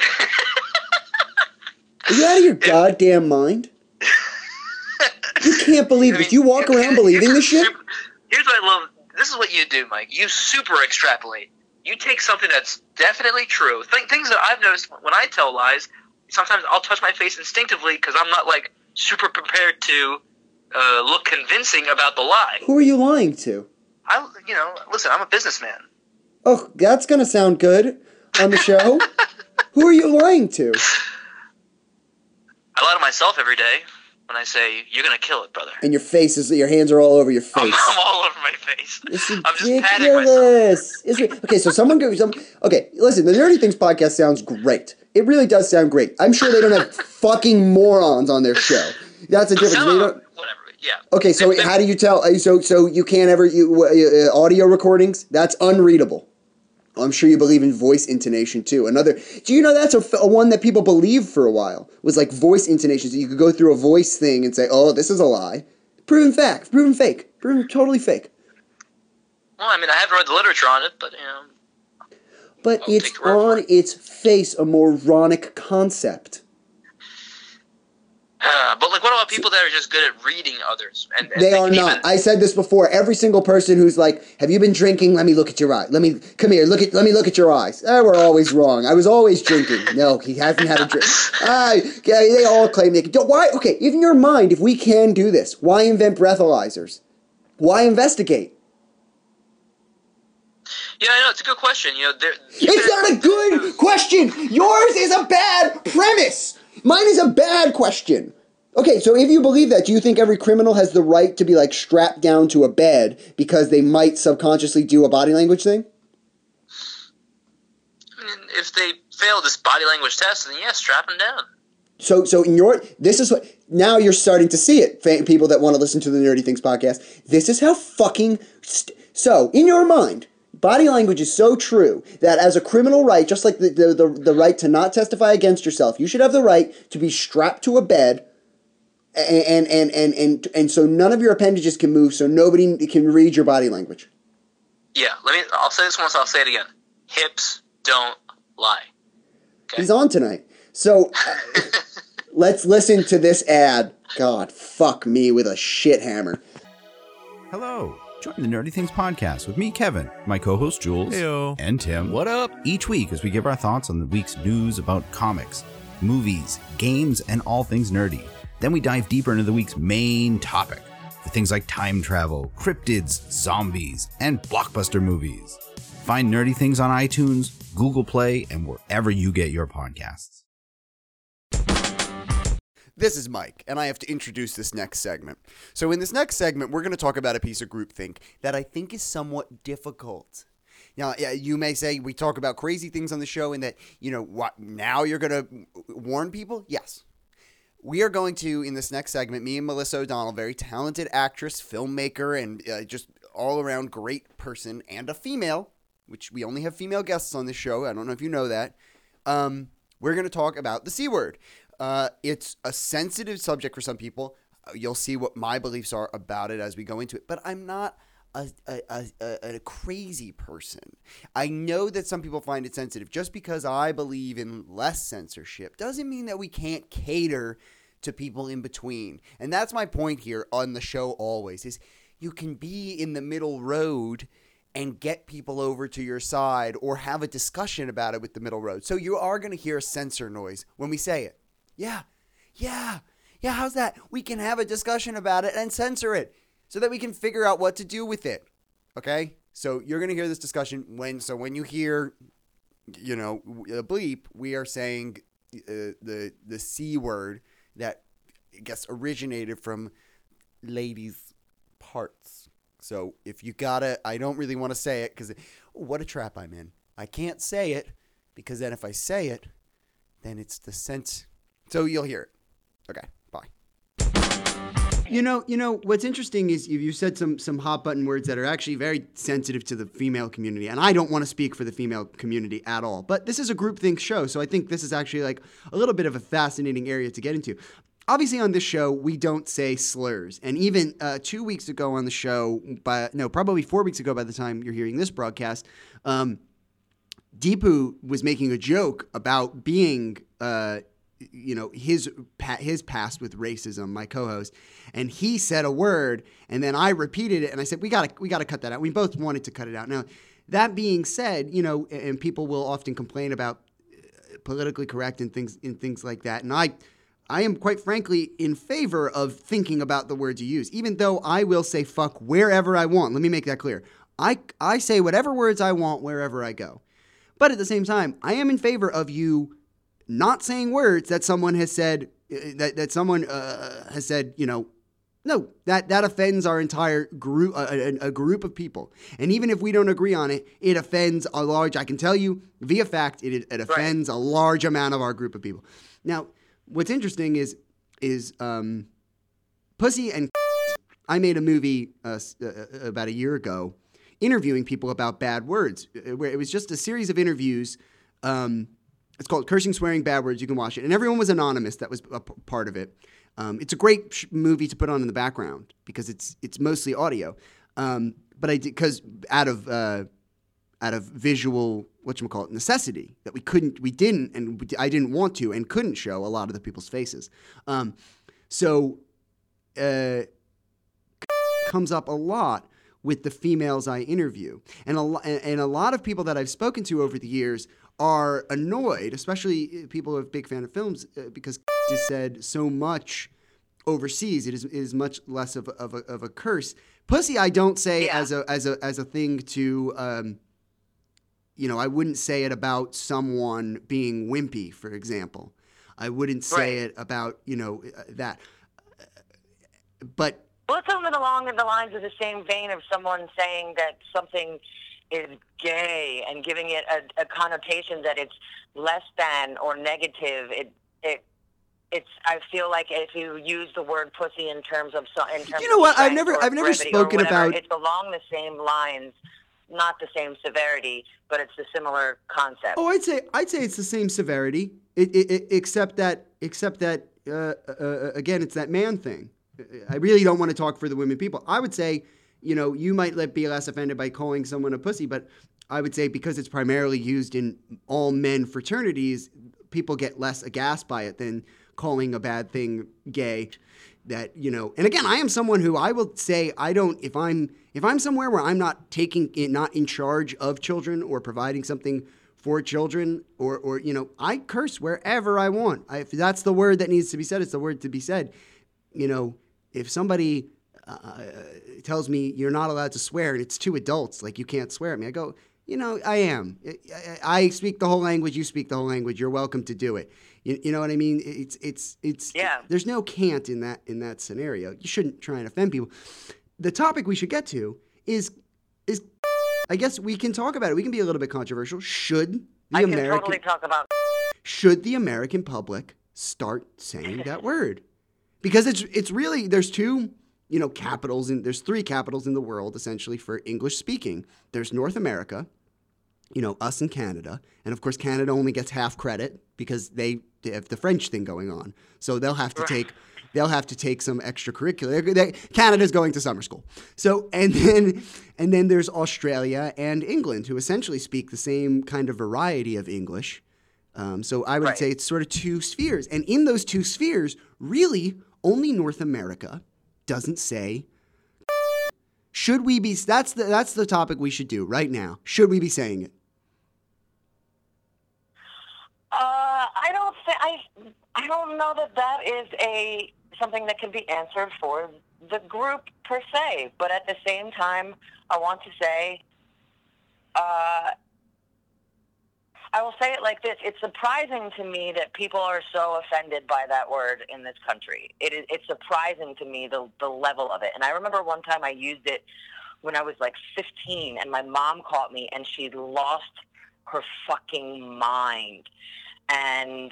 [SPEAKER 1] Are you out of your goddamn mind? You can't believe this. You walk around believing this shit?
[SPEAKER 3] Here's what I love. This is what you do, Mike. You super extrapolate. You take something that's definitely true. Things that I've noticed when I tell lies, sometimes I'll touch my face instinctively because I'm not, like, super prepared to look convincing about the lie.
[SPEAKER 1] Who are you lying to?
[SPEAKER 3] Listen, I'm a businessman.
[SPEAKER 1] Oh, that's going to sound good on the show. Who are you lying to?
[SPEAKER 3] I lie to myself every day. When I say, you're going to kill it, brother.
[SPEAKER 1] And your hands are all over your face.
[SPEAKER 3] I'm all over my face.
[SPEAKER 1] It's ridiculous.
[SPEAKER 3] I'm just patting myself.
[SPEAKER 1] Okay, so okay, listen, the Nerdy Things Podcast sounds great. It really does sound great. I'm sure they don't have fucking morons on their show. That's a difference.
[SPEAKER 3] Whatever, yeah.
[SPEAKER 1] Okay, so how do you tell? So you can't ever, audio recordings, that's unreadable. I'm sure you believe in voice intonation too. Do you know that's a one that people believed for a while? Was like voice intonations. You could go through a voice thing and say, oh, this is a lie. Proven fact. Proven fake. Proven totally fake.
[SPEAKER 3] Well, I mean, I haven't read the literature on it, but,
[SPEAKER 1] But
[SPEAKER 3] I'll
[SPEAKER 1] it's
[SPEAKER 3] take your word for
[SPEAKER 1] on its face a moronic concept.
[SPEAKER 3] But, like, what about people that are just good at reading others? And
[SPEAKER 1] They are
[SPEAKER 3] can
[SPEAKER 1] not.
[SPEAKER 3] even-
[SPEAKER 1] I said this before. Every single person who's like, "Have you been drinking? Let me look at your eye. Let me come here. Let me look at your eyes." We're always wrong. I was always drinking. No, he hasn't had a drink. They all claim they can. Why? Okay, in your mind, if we can do this, why invent breathalyzers? Why investigate?
[SPEAKER 3] Yeah, I know. It's a good question.
[SPEAKER 1] It's not a good question. Yours is a bad premise. Mine is a bad question. Okay, so if you believe that, do you think every criminal has the right to be, like, strapped down to a bed because they might subconsciously do a body language thing?
[SPEAKER 3] I mean, if they fail this body language test, then yeah, strap them down.
[SPEAKER 1] So this is what, now you're starting to see it, people that want to listen to the Nerdy Things podcast. This is how fucking, so, in your mind, body language is so true that as a criminal right, just like the right to not testify against yourself, you should have the right to be strapped to a bed and so none of your appendages can move, so nobody can read your body language.
[SPEAKER 3] Yeah, I'll say this once, I'll say it again. Hips don't lie. Okay?
[SPEAKER 1] He's on tonight. So let's listen to this ad. God, fuck me with a shit hammer.
[SPEAKER 4] Hello. Join the Nerdy Things podcast with me, Kevin, my co-host Jules,
[SPEAKER 5] Heyo.
[SPEAKER 4] and Tim.
[SPEAKER 5] What up?
[SPEAKER 4] Each week as we give our thoughts on the week's news about comics, movies, games, and all things nerdy. Then we dive deeper into the week's main topic, with things like time travel, cryptids, zombies, and blockbuster movies. Find Nerdy Things on iTunes, Google Play, and wherever you get your podcasts.
[SPEAKER 1] This is Mike, and I have to introduce this next segment. So in this next segment, we're going to talk about a piece of groupthink that I think is somewhat difficult. Now, you may say we talk about crazy things on the show and that, what, now you're going to warn people? Yes. We are going to, in this next segment, me and Melissa O'Donnell, very talented actress, filmmaker, and just all-around great person, and a female, which we only have female guests on this show. I don't know if you know that. We're going to talk about the C word. It's a sensitive subject for some people. You'll see what my beliefs are about it as we go into it. But I'm not a crazy person. I know that some people find it sensitive. Just because I believe in less censorship doesn't mean that we can't cater to people in between. And that's my point here on the show always, is you can be in the middle road and get people over to your side or have a discussion about it with the middle road. So you are going to hear a censor noise when we say it. Yeah, how's that? We can have a discussion about it and censor it so that we can figure out what to do with it. Okay? So you're going to hear this discussion when you hear, a bleep, we are saying the C word that I guess originated from ladies' parts. So if you I don't really want to say it because what a trap I'm in. I can't say it because then if I say it, then it's the sense. So you'll hear it. Okay, bye. What's interesting is you said some hot button words that are actually very sensitive to the female community, and I don't want to speak for the female community at all. But this is a groupthink show, so I think this is actually like a little bit of a fascinating area to get into. Obviously, on this show, we don't say slurs, and even 2 weeks ago on the show, probably 4 weeks ago by the time you're hearing this broadcast, Deepu was making a joke about being his past with racism, my co-host, and he said a word, and then I repeated it, and I said, we gotta cut that out. We both wanted to cut it out. Now, that being said, and people will often complain about politically correct and things like that, and I am quite frankly in favor of thinking about the words you use, even though I will say fuck wherever I want. Let me make that clear. I say whatever words I want wherever I go. But at the same time, I am in favor of you not saying words that someone has said, that someone has said, no, that offends our entire group, a group of people. And even if we don't agree on it, it offends I can tell you via fact, it offends a large amount of our group of people. Now, what's interesting is Pussy and I made a movie about a year ago interviewing people about bad words, where it was just a series of interviews. It's called Cursing, Swearing, Bad Words. You can watch it. And everyone was anonymous that was a part of it. It's a great movie to put on in the background because it's mostly audio. but I did because out of visual necessity that we didn't, and I didn't want to and couldn't show a lot of the people's faces. Comes up a lot with the females I interview, and a lot of people that I've spoken to over the years are annoyed, especially people who are big fan of films, because is said so much overseas. It is much less of a curse. Pussy, I don't say as a thing to. I wouldn't say it about someone being wimpy, for example. I wouldn't say it about that. But
[SPEAKER 5] it's something along the lines of the same vein of someone saying that something is gay and giving it a connotation that it's less than or negative. It's. I feel like if you use the word pussy in terms of
[SPEAKER 1] you know what, I've never spoken about.
[SPEAKER 5] It's along the same lines, not the same severity, but it's a similar concept.
[SPEAKER 1] Oh, I'd say it's the same severity. Except that again, it's that man thing. I really don't want to talk for the women people. I would say, you might be less offended by calling someone a pussy, but I would say because it's primarily used in all men fraternities, people get less aghast by it than calling a bad thing gay. That, and again, I am someone who I will say if I'm somewhere where I'm not in charge of children or providing something for children or I curse wherever I want. If that's the word that needs to be said, it's the word to be said. If somebody tells me you're not allowed to swear and it's two adults, like you can't swear at me, I go, I am. I speak the whole language. You speak the whole language. You're welcome to do it. You know what I mean? It's there's no can't in that scenario. You shouldn't try and offend people. The topic we should get to is I guess we can talk about it. We can be a little bit controversial. Should the American public start saying that word? Because it's really, there's two, capitals, and there's three capitals in the world, essentially, for English speaking. There's North America, us and Canada. And of course, Canada only gets half credit because they have the French thing going on. So they'll have to take some extracurricular. Canada's going to summer school. So, and then there's Australia and England, who essentially speak the same kind of variety of English. So I would say it's sort of two spheres. And in those two spheres, really, only North America doesn't say. Should we be? That's the topic we should do right now. Should we be saying it?
[SPEAKER 5] I don't know that is something that can be answered for the group per se. But at the same time, I want to say, I will say it like this. It's surprising to me that people are so offended by that word in this country. It's surprising to me, the level of it. And I remember one time I used it when I was like 15, and my mom caught me, and she lost her fucking mind. And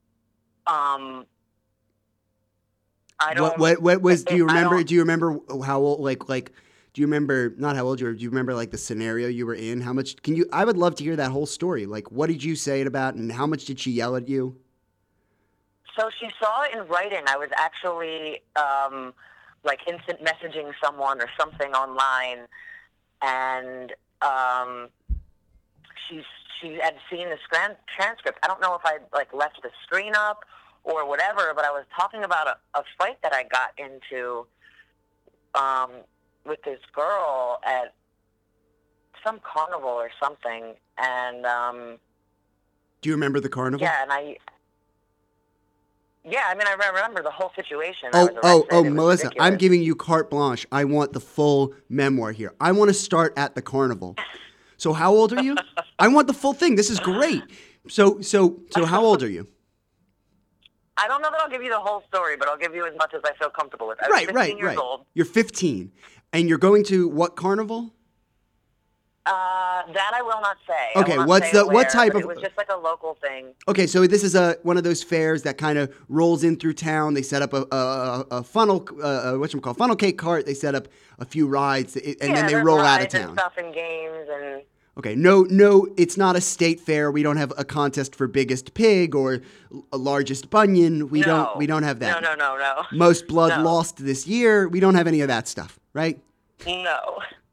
[SPEAKER 5] I don't.
[SPEAKER 1] What was? Do you remember? Do you remember how old? Like. Do you remember, not how old you were, do you remember like the scenario you were in? How much, I would love to hear that whole story. Like, what did you say it about and how much did she yell at you?
[SPEAKER 5] So she saw it in writing. I was actually like instant messaging someone or something online, and she had seen the transcript. I don't know if I like left the screen up or whatever, but I was talking about a fight that I got into with this girl at some carnival or something, and
[SPEAKER 1] do you remember the carnival?
[SPEAKER 5] Yeah, and I remember the whole situation.
[SPEAKER 1] Melissa, I'm giving you carte blanche. I want the full memoir here. I want to start at the carnival. So how old are you? I want the full thing. This is great. So how old are you?
[SPEAKER 5] I don't know that I'll give you the whole story, but I'll give you as much as I feel comfortable with. I was 15 years old.
[SPEAKER 1] You're 15. And you're going to what carnival?
[SPEAKER 5] That I will not say.
[SPEAKER 1] Okay, what type of?
[SPEAKER 5] It was just like a local thing.
[SPEAKER 1] Okay, so this is one of those fairs that kind of rolls in through town. They set up a funnel, funnel cake cart. They set up a few rides, and then they roll out of town.
[SPEAKER 5] And stuff and games and.
[SPEAKER 1] Okay, no, it's not a state fair. We don't have a contest for biggest pig or largest bunion. We don't have that.
[SPEAKER 5] No.
[SPEAKER 1] Most blood lost this year. We don't have any of that stuff, right?
[SPEAKER 5] No.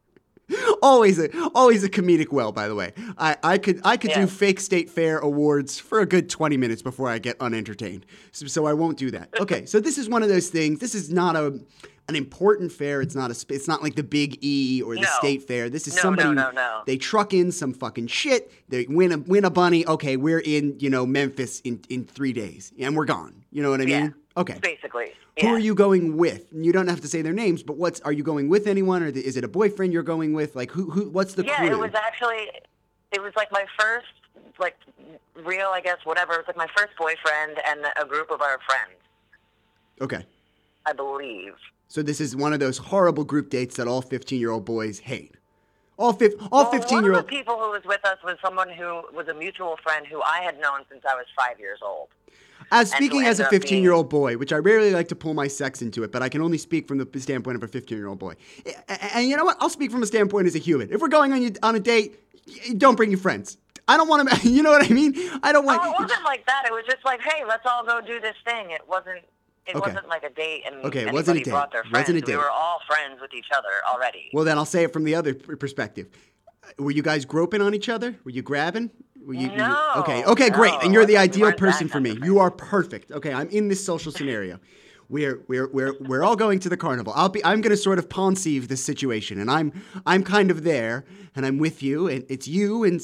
[SPEAKER 1] Always a comedic well, by the way. I could do fake state fair awards for a good 20 minutes before I get unentertained. So I won't do that. Okay, so this is one of those things. This is not an important fair. It's not like the Big E or the state fair. This is somebody.
[SPEAKER 5] No.
[SPEAKER 1] They truck in some fucking shit. They win a bunny. Okay, we're in Memphis in 3 days and we're gone. You know what I mean?
[SPEAKER 5] Yeah.
[SPEAKER 1] Okay.
[SPEAKER 5] Basically.
[SPEAKER 1] Who are you going with? You don't have to say their names, but are you going with anyone, or is it a boyfriend you're going with? Like who? What's the crew?
[SPEAKER 5] Yeah, it was like my first, like, real, I guess, whatever. It was like my first boyfriend and a group of our friends.
[SPEAKER 1] Okay.
[SPEAKER 5] I believe.
[SPEAKER 1] So this is one of those horrible group dates that all 15-year-old boys hate. All 15-year-old.
[SPEAKER 5] One of the people who was with us was someone who was a mutual friend who I had known since I was 5 years old.
[SPEAKER 1] Speaking as a 15-year-old boy, which I rarely like to pull my sex into it, but I can only speak from the standpoint of a 15-year-old boy. And you know what? I'll speak from a standpoint as a human. If we're going on a date, don't bring your friends. I don't want to, you know what I mean? I don't want...
[SPEAKER 5] No, it wasn't like that. It was just like, hey, let's all go do this thing. It wasn't like a date and
[SPEAKER 1] it wasn't a date.
[SPEAKER 5] Brought their friends. We were all friends with each other already.
[SPEAKER 1] Well, then I'll say it from the other perspective. Were you guys groping on each other? Were you grabbing?
[SPEAKER 5] No.
[SPEAKER 1] Okay, great. And you're the ideal person for me. You are perfect. Okay, I'm in this social scenario. We're all going to the carnival. I'm going to sort of Ponzi this situation, and I'm kind of there, and I'm with you, and it's you and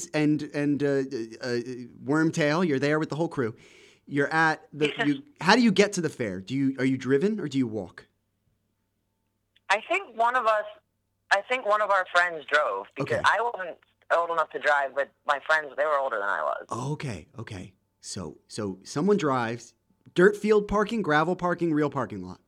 [SPEAKER 1] Wormtail. You're there with the whole crew. You're at how do you get to the fair? Are you driven or do you walk?
[SPEAKER 5] I think one of our friends drove because I wasn't old enough to drive, but my friends, they were older than I was.
[SPEAKER 1] Okay. So someone drives. Dirt field parking, gravel parking, real parking lot?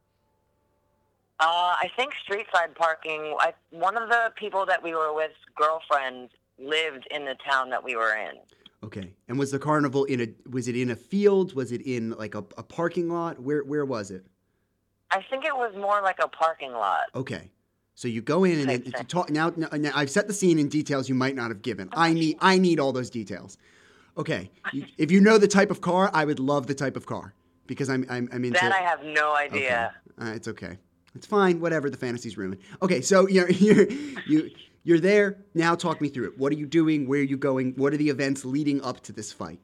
[SPEAKER 5] I think street side parking. One of the people that we were with, girlfriend, lived in the town that we were in.
[SPEAKER 1] Okay. And was the carnival was it in a field? Was it in like a parking lot? Where was it?
[SPEAKER 5] I think it was more like a parking lot.
[SPEAKER 1] Okay. So you go in and talk. Now I've set the scene in details you might not have given. I need all those details. Okay. If you know the type of car, I would love the type of car because I'm into
[SPEAKER 5] that. I have no idea.
[SPEAKER 1] Okay. It's okay. It's fine. Whatever. The fantasy's ruined. Okay. So you're there now. Talk me through it. What are you doing? Where are you going? What are the events leading up to this fight?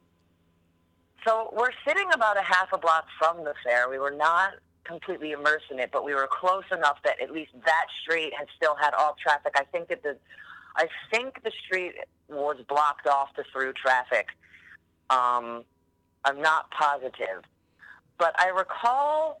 [SPEAKER 5] So we're sitting about a half a block from the fair. We were not completely immersed in it, but we were close enough that at least that street had still had all traffic. I think the street was blocked off to through traffic. I'm not positive, but I recall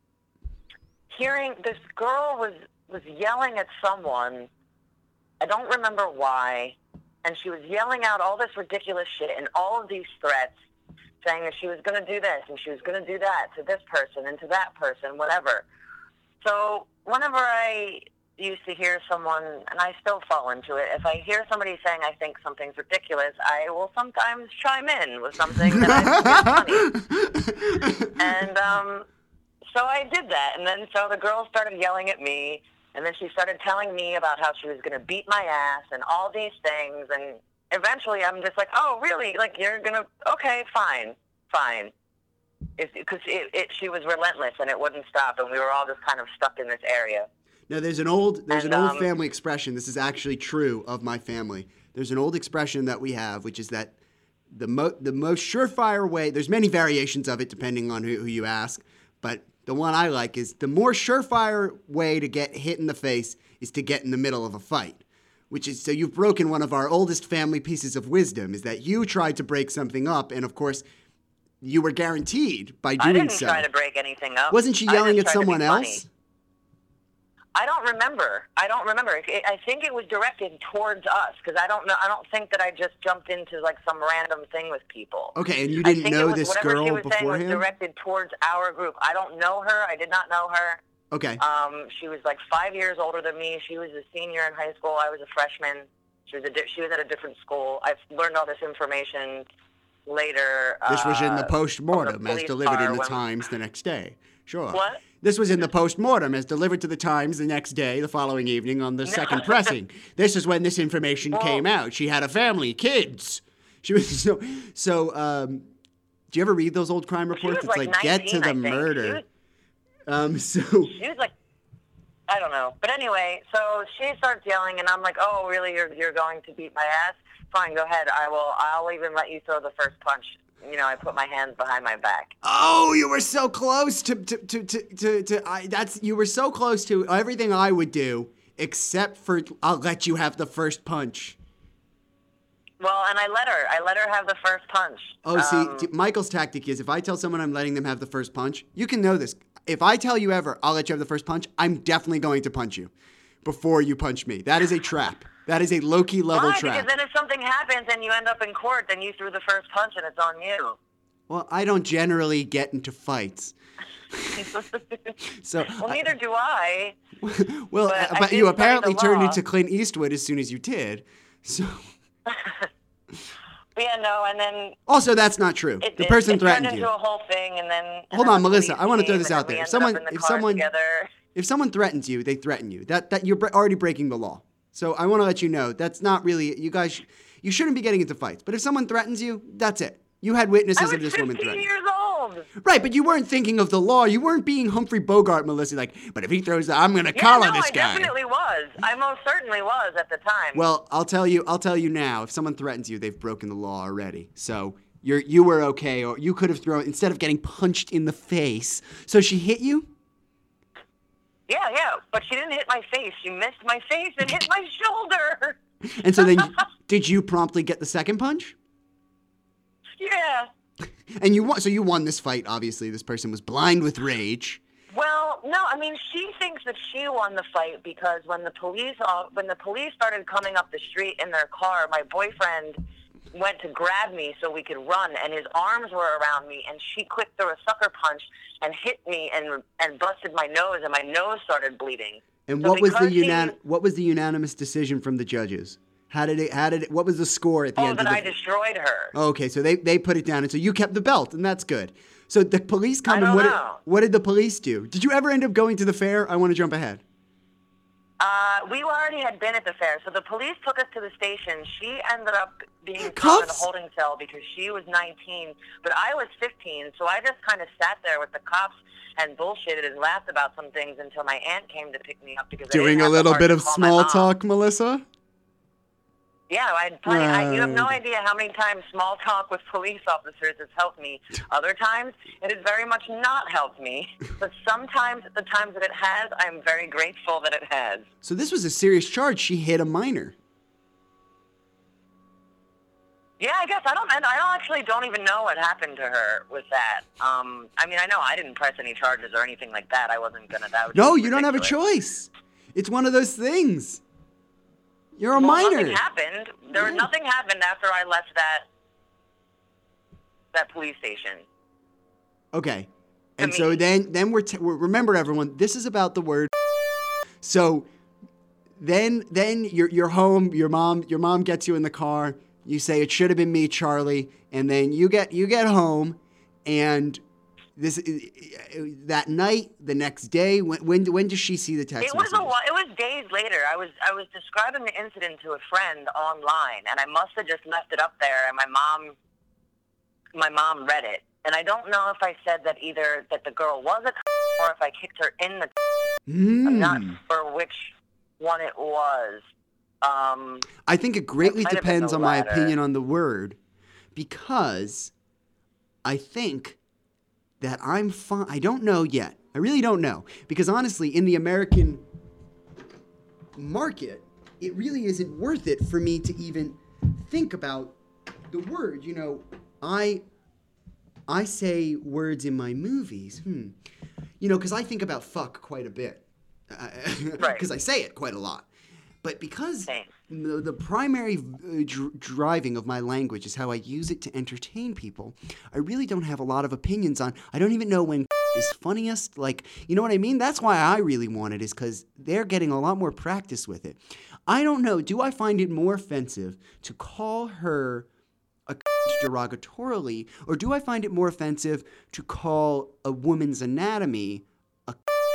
[SPEAKER 5] hearing this girl was yelling at someone. I don't remember why, and she was yelling out all this ridiculous shit and all of these threats, saying that she was going to do this and she was going to do that to this person and to that person, whatever. So whenever I used to hear someone, and I still fall into it, if I hear somebody saying I think something's ridiculous, I will sometimes chime in with something that I think is funny. And so I did that, and then so the girl started yelling at me, and then she started telling me about how she was going to beat my ass and all these things, and eventually I'm just like, oh, really? Like, you're going to, okay, fine. Because she was relentless, and it wouldn't stop, and we were all just kind of stuck in this area.
[SPEAKER 1] Now, there's an old family expression. This is actually true of my family. There's an old expression that we have, which is that the most surefire way, there's many variations of it depending on who you ask, but the one I like is the more surefire way to get hit in the face is to get in the middle of a fight. Which is, so you've broken one of our oldest family pieces of wisdom, is that you tried to break something up, and of course, you were guaranteed by doing so.
[SPEAKER 5] I didn't try to break anything up.
[SPEAKER 1] Wasn't she yelling at someone else?
[SPEAKER 5] I don't remember. I think it was directed towards us, because I don't know. I don't think that I just jumped into like some random thing with people.
[SPEAKER 1] Okay, and you didn't know this girl beforehand? Whatever she was saying was directed towards our group. I don't know her. I did not know her. Okay.
[SPEAKER 5] She was like 5 years older than me. She was a senior in high school. I was a freshman. She was at a different school. I've learned all this information later.
[SPEAKER 1] This was in the post-mortem as delivered in the Times the next day. Sure.
[SPEAKER 5] What?
[SPEAKER 1] This was in the post-mortem as delivered to the Times the next day, the following evening on the second pressing. This is when this information came out. She had a family, kids. She was so. Do you ever read those old crime reports?
[SPEAKER 5] It's like 19,
[SPEAKER 1] get to the murder. She was like
[SPEAKER 5] I don't know. But anyway, so she starts yelling, and I'm like, oh, really? You're going to beat my ass? Fine, go ahead. I'll even let you throw the first punch. You know, I put my hands behind my back.
[SPEAKER 1] Oh, you were so close you were so close to everything I would do, except for I'll let you have the first punch.
[SPEAKER 5] Well, and I let her have the first punch.
[SPEAKER 1] Oh, see, Michael's tactic is if I tell someone I'm letting them have the first punch, you can know this. If I tell you ever, I'll let you have the first punch, I'm definitely going to punch you before you punch me. That is a trap. That is a low-key level
[SPEAKER 5] Why?
[SPEAKER 1] trap.
[SPEAKER 5] Because then if something happens and you end up in court, then you threw the first punch and it's on you.
[SPEAKER 1] Well, I don't generally get into fights. So
[SPEAKER 5] well, neither do I.
[SPEAKER 1] Well, but you apparently turned into Clint Eastwood as soon as you did. So.
[SPEAKER 5] But yeah, no, and then...
[SPEAKER 1] Also, that's not true. The person threatened you.
[SPEAKER 5] It turned into a whole thing, and then...
[SPEAKER 1] Hold on, Melissa. I want to throw this out there. If someone threatens you, they threaten you. That you're already breaking the law. So I want to let you know that's not really... You guys, you shouldn't be getting into fights. But if someone threatens you, that's it. You had witnesses of this woman threatening.
[SPEAKER 5] I was 15 years old.
[SPEAKER 1] Right, but you weren't thinking of the law. You weren't being Humphrey Bogart, Melissa. Like, but if he throws that, I'm going to collar this guy.
[SPEAKER 5] I definitely was. I most certainly was at the time.
[SPEAKER 1] Well, I'll tell you now. If someone threatens you, they've broken the law already. So you were okay, or you could have thrown instead of getting punched in the face. So she hit you?
[SPEAKER 5] Yeah, but she didn't hit my face. She missed my face and hit my shoulder.
[SPEAKER 1] And so then, did you promptly get the second punch?
[SPEAKER 5] Yeah.
[SPEAKER 1] And you won. So you won this fight. Obviously, this person was blind with rage.
[SPEAKER 5] Well, no. I mean, she thinks that she won the fight because when the police started coming up the street in their car, my boyfriend went to grab me so we could run, and his arms were around me, and she quick threw a sucker punch and hit me and busted my nose, and my nose started bleeding.
[SPEAKER 1] And so what was the unanimous decision from the judges? What was the score at the end?
[SPEAKER 5] Oh, that I destroyed her.
[SPEAKER 1] Okay, so they put it down, and so you kept the belt, and that's good. So the police come, and what did the police do? Did you ever end up going to the fair? I want to jump ahead.
[SPEAKER 5] We already had been at the fair, so the police took us to the station. She ended up being thrown in a
[SPEAKER 1] Cuffs?
[SPEAKER 5] holding cell because she was 19, but I was 15, so I just kind of sat there with the cops and bullshitted and laughed about some things until my aunt came to pick me up because
[SPEAKER 1] doing a little bit of small talk, Melissa?
[SPEAKER 5] Yeah, I had plenty. You have no idea how many times small talk with police officers has helped me. Other times, it has very much not helped me. But sometimes, the times that it has, I'm very grateful that it has.
[SPEAKER 1] So this was a serious charge. She hit a minor.
[SPEAKER 5] Yeah, I guess I don't even know what happened to her with that. I mean, I know I didn't press any charges or anything like that. I wasn't gonna. That was
[SPEAKER 1] no, you don't have a choice. It's one of those things. You're a minor.
[SPEAKER 5] Nothing happened. Nothing happened after I left that police station.
[SPEAKER 1] Okay, and so then we're remember everyone. This is about the word. So then you're home. Your mom gets you in the car. You say it should have been me, Charlie, and then you get home, and that night, the next day, when does she see the text message?
[SPEAKER 5] It was days later. I was describing the incident to a friend online, and I must have just left it up there, and my mom read it, and I don't know if I said that either that the girl was a or if I kicked her in the. I'm not sure which one it was.
[SPEAKER 1] I think it greatly depends on my opinion on the word, because I think that I'm fine. I don't know yet. I really don't know. Because honestly, in the American market, it really isn't worth it for me to even think about the word. You know, I say words in my movies. You know, because I think about fuck quite a bit. Because I say it quite a lot. But because the primary driving of my language is how I use it to entertain people, I really don't have a lot of opinions on. I don't even know when is funniest. Like, you know what I mean? That's why I really want it, is because they're getting a lot more practice with it. I don't know. Do I find it more offensive to call her a derogatorily, or do I find it more offensive to call a woman's anatomy a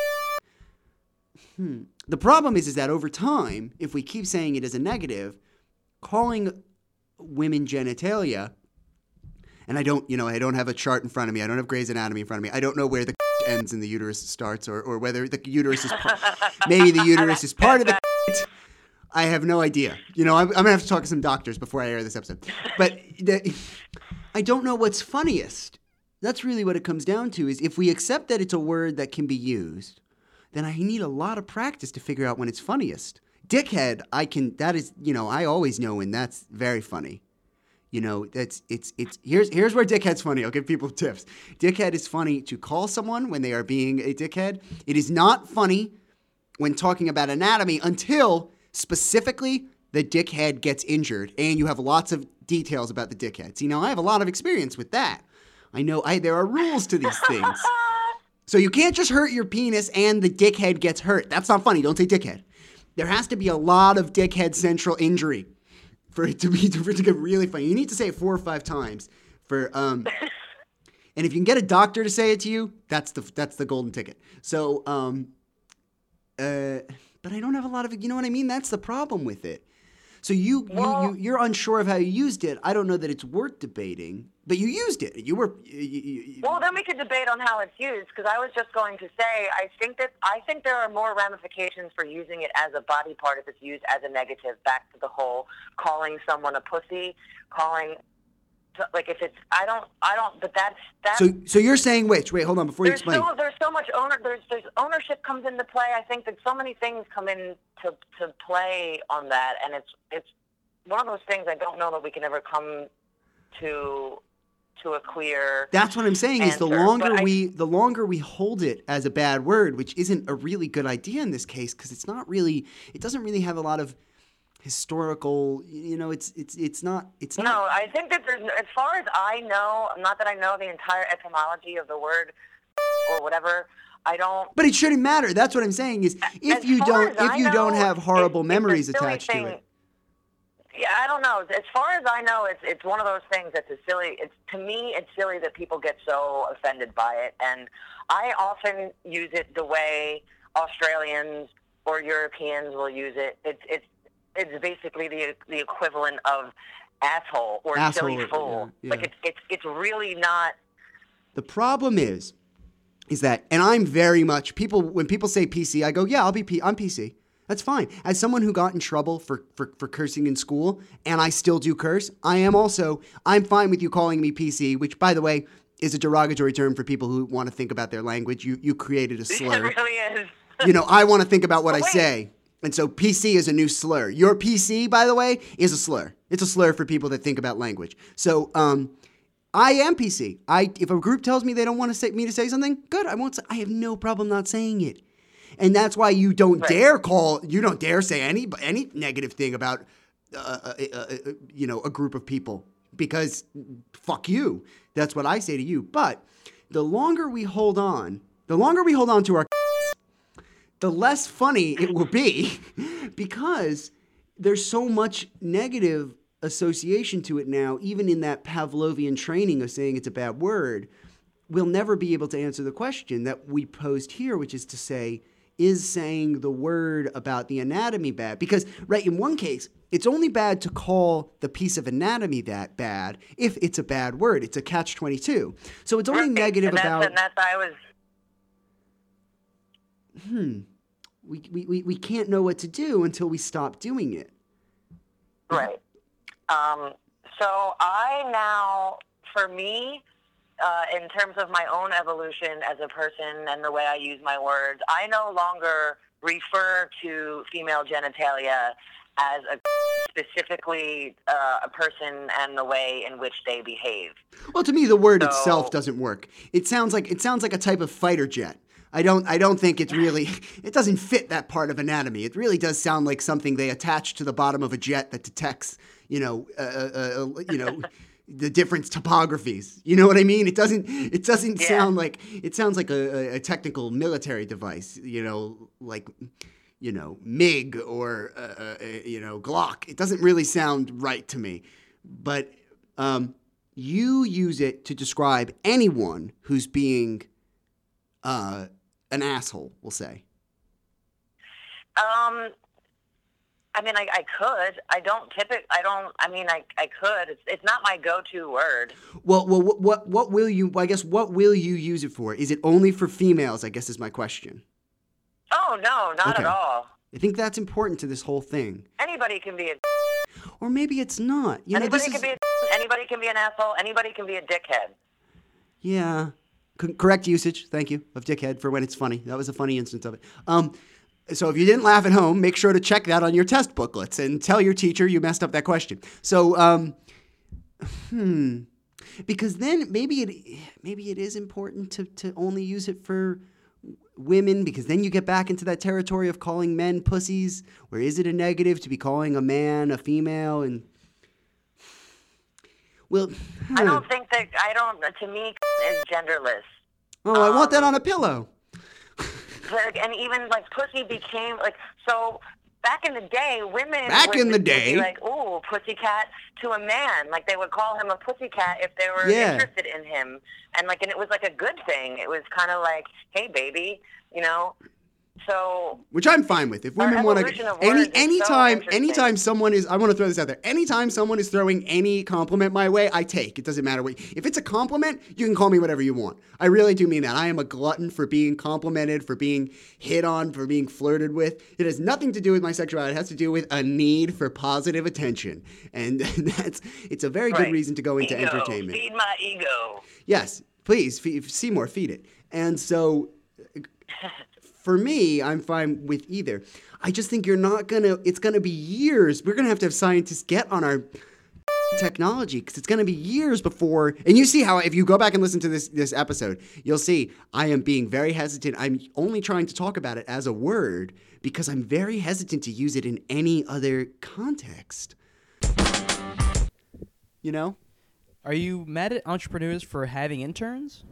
[SPEAKER 1] The problem is that over time, if we keep saying it as a negative, calling women genitalia, and I don't have a chart in front of me. I don't have Grey's Anatomy in front of me. I don't know where the ends and the uterus starts, or whether the uterus is maybe the uterus is part of the. I have no idea. You know, I'm gonna have to talk to some doctors before I air this episode. But I don't know what's funniest. That's really what it comes down to. Is if we accept that it's a word that can be used, then I need a lot of practice to figure out when it's funniest. Dickhead, that is, you know, I always know when that's very funny. You know, here's where dickhead's funny. I'll give people tips. Dickhead is funny to call someone when they are being a dickhead. It is not funny when talking about anatomy until specifically the dickhead gets injured and you have lots of details about the dickhead. See, now I have a lot of experience with that. I know there are rules to these things. So you can't just hurt your penis and the dickhead gets hurt. That's not funny. Don't say dickhead. There has to be a lot of dickhead central injury for it to get really funny. You need to say it 4 or 5 times and if you can get a doctor to say it to you, that's the golden ticket. So, but I don't have a lot of, you know what I mean? That's the problem with it. So you're unsure of how you used it. I don't know that it's worth debating, but you used it.
[SPEAKER 5] Well, then we could debate on how it's used, because I was just going to say I think there are more ramifications for using it as a body part if it's used as a negative. Back to the whole calling someone a pussy, like if it's I don't. But that's.
[SPEAKER 1] So you're saying which? Wait, hold on before you explain.
[SPEAKER 5] There's so much there's ownership comes into play. I think that so many things come into play on that, and it's one of those things I don't know that we can ever come to a clear.
[SPEAKER 1] That's what I'm saying
[SPEAKER 5] answer.
[SPEAKER 1] Is the longer we hold it as a bad word, which isn't a really good idea in this case because it doesn't really have a lot of historical, you know, it's not.
[SPEAKER 5] No, I think that there's, as far as I know, not that I know the entire etymology of the word or whatever, I don't.
[SPEAKER 1] But it shouldn't matter. That's what I'm saying is if you don't have horrible memories attached to it.
[SPEAKER 5] Yeah, I don't know. As far as I know, it's one of those things that's to me, it's silly that people get so offended by it. And I often use it the way Australians or Europeans will use it. It's basically the equivalent of asshole or silly fool. Yeah. Like it's really not.
[SPEAKER 1] The problem is that, and I'm very much when people say PC, I go, yeah, I'm PC. That's fine. As someone who got in trouble for cursing in school, and I still do curse, I'm fine with you calling me PC, which, by the way, is a derogatory term for people who want to think about their language. You created a slur.
[SPEAKER 5] It really is.
[SPEAKER 1] You know, I want to think about what I say. And so PC is a new slur. Your PC, by the way, is a slur. It's a slur for people that think about language. So I am PC. If a group tells me they don't want me to say something, good. I have no problem not saying it. And that's why you don't dare say any negative thing about a group of people, because fuck you. That's what I say to you. But the longer we hold on to our the less funny it will be because there's so much negative association to it now, even in that Pavlovian training of saying it's a bad word. We'll never be able to answer the question that we posed here, which is to say, is saying the word about the anatomy bad? Because, right, in one case, it's only bad to call the piece of anatomy that bad if it's a bad word. It's a catch-22. So it's only negative about...
[SPEAKER 5] And that's I was...
[SPEAKER 1] We can't know what to do until we stop doing it.
[SPEAKER 5] Right. So I now, for me, in terms of my own evolution as a person and the way I use my words, I no longer refer to female genitalia as specifically a person and the way in which they behave.
[SPEAKER 1] Well, to me, the word itself doesn't work. It sounds like a type of fighter jet. I don't think it doesn't fit that part of anatomy. It really does sound like something they attach to the bottom of a jet that detects, the different topographies. You know what I mean? It doesn't sound like, it sounds like a technical military device, like, MiG or, Glock. It doesn't really sound right to me. But you use it to describe anyone who's being an asshole, we'll say.
[SPEAKER 5] I mean, I could. I don't typically. I mean, I could. It's not my go-to word.
[SPEAKER 1] Well, what will you? I guess what will you use it for? Is it only for females? I guess is my question.
[SPEAKER 5] Oh no, not
[SPEAKER 1] Okay.
[SPEAKER 5] at all.
[SPEAKER 1] I think that's important to this whole thing.
[SPEAKER 5] Anybody can be a.
[SPEAKER 1] Or maybe it's not. You know,
[SPEAKER 5] Anybody
[SPEAKER 1] this
[SPEAKER 5] can
[SPEAKER 1] is,
[SPEAKER 5] be. Anybody can be an asshole. Anybody can be a dickhead.
[SPEAKER 1] yeah. Correct usage. Thank you of dickhead for when it's funny. That was a funny instance of it. So if you didn't laugh at home, make sure to check that on your test booklets and tell your teacher you messed up that question. So, because then maybe it is important to only use it for women, because then you get back into that territory of calling men pussies. Or is it a negative to be calling a man a female? And well,
[SPEAKER 5] I don't think that. To me, is genderless.
[SPEAKER 1] Oh, I want that on a pillow.
[SPEAKER 5] And even like pussy became like so. Back in the day, women would be like, "Ooh, pussycat," to a man. Like they would call him a pussycat if they were interested in him, and it was like a good thing. It was kind of like, "Hey, baby," you know. So,
[SPEAKER 1] which I'm fine with. If women want to, anytime someone is, I want to throw this out there. Anytime someone is throwing any compliment my way, I take. It doesn't matter what. If it's a compliment, you can call me whatever you want. I really do mean that. I am a glutton for being complimented, for being hit on, for being flirted with. It has nothing to do with my sexuality. It has to do with a need for positive attention, and it's a very good reason to go into entertainment.
[SPEAKER 5] Feed my ego.
[SPEAKER 1] Yes, please, Seymour, feed it. And so. For me, I'm fine with either. I just think it's going to be years. We're going to have scientists get on our technology because it's going to be years before. And you see how, if you go back and listen to this episode, you'll see I am being very hesitant. I'm only trying to talk about it as a word because I'm very hesitant to use it in any other context. You know?
[SPEAKER 2] Are you mad at entrepreneurs for having interns?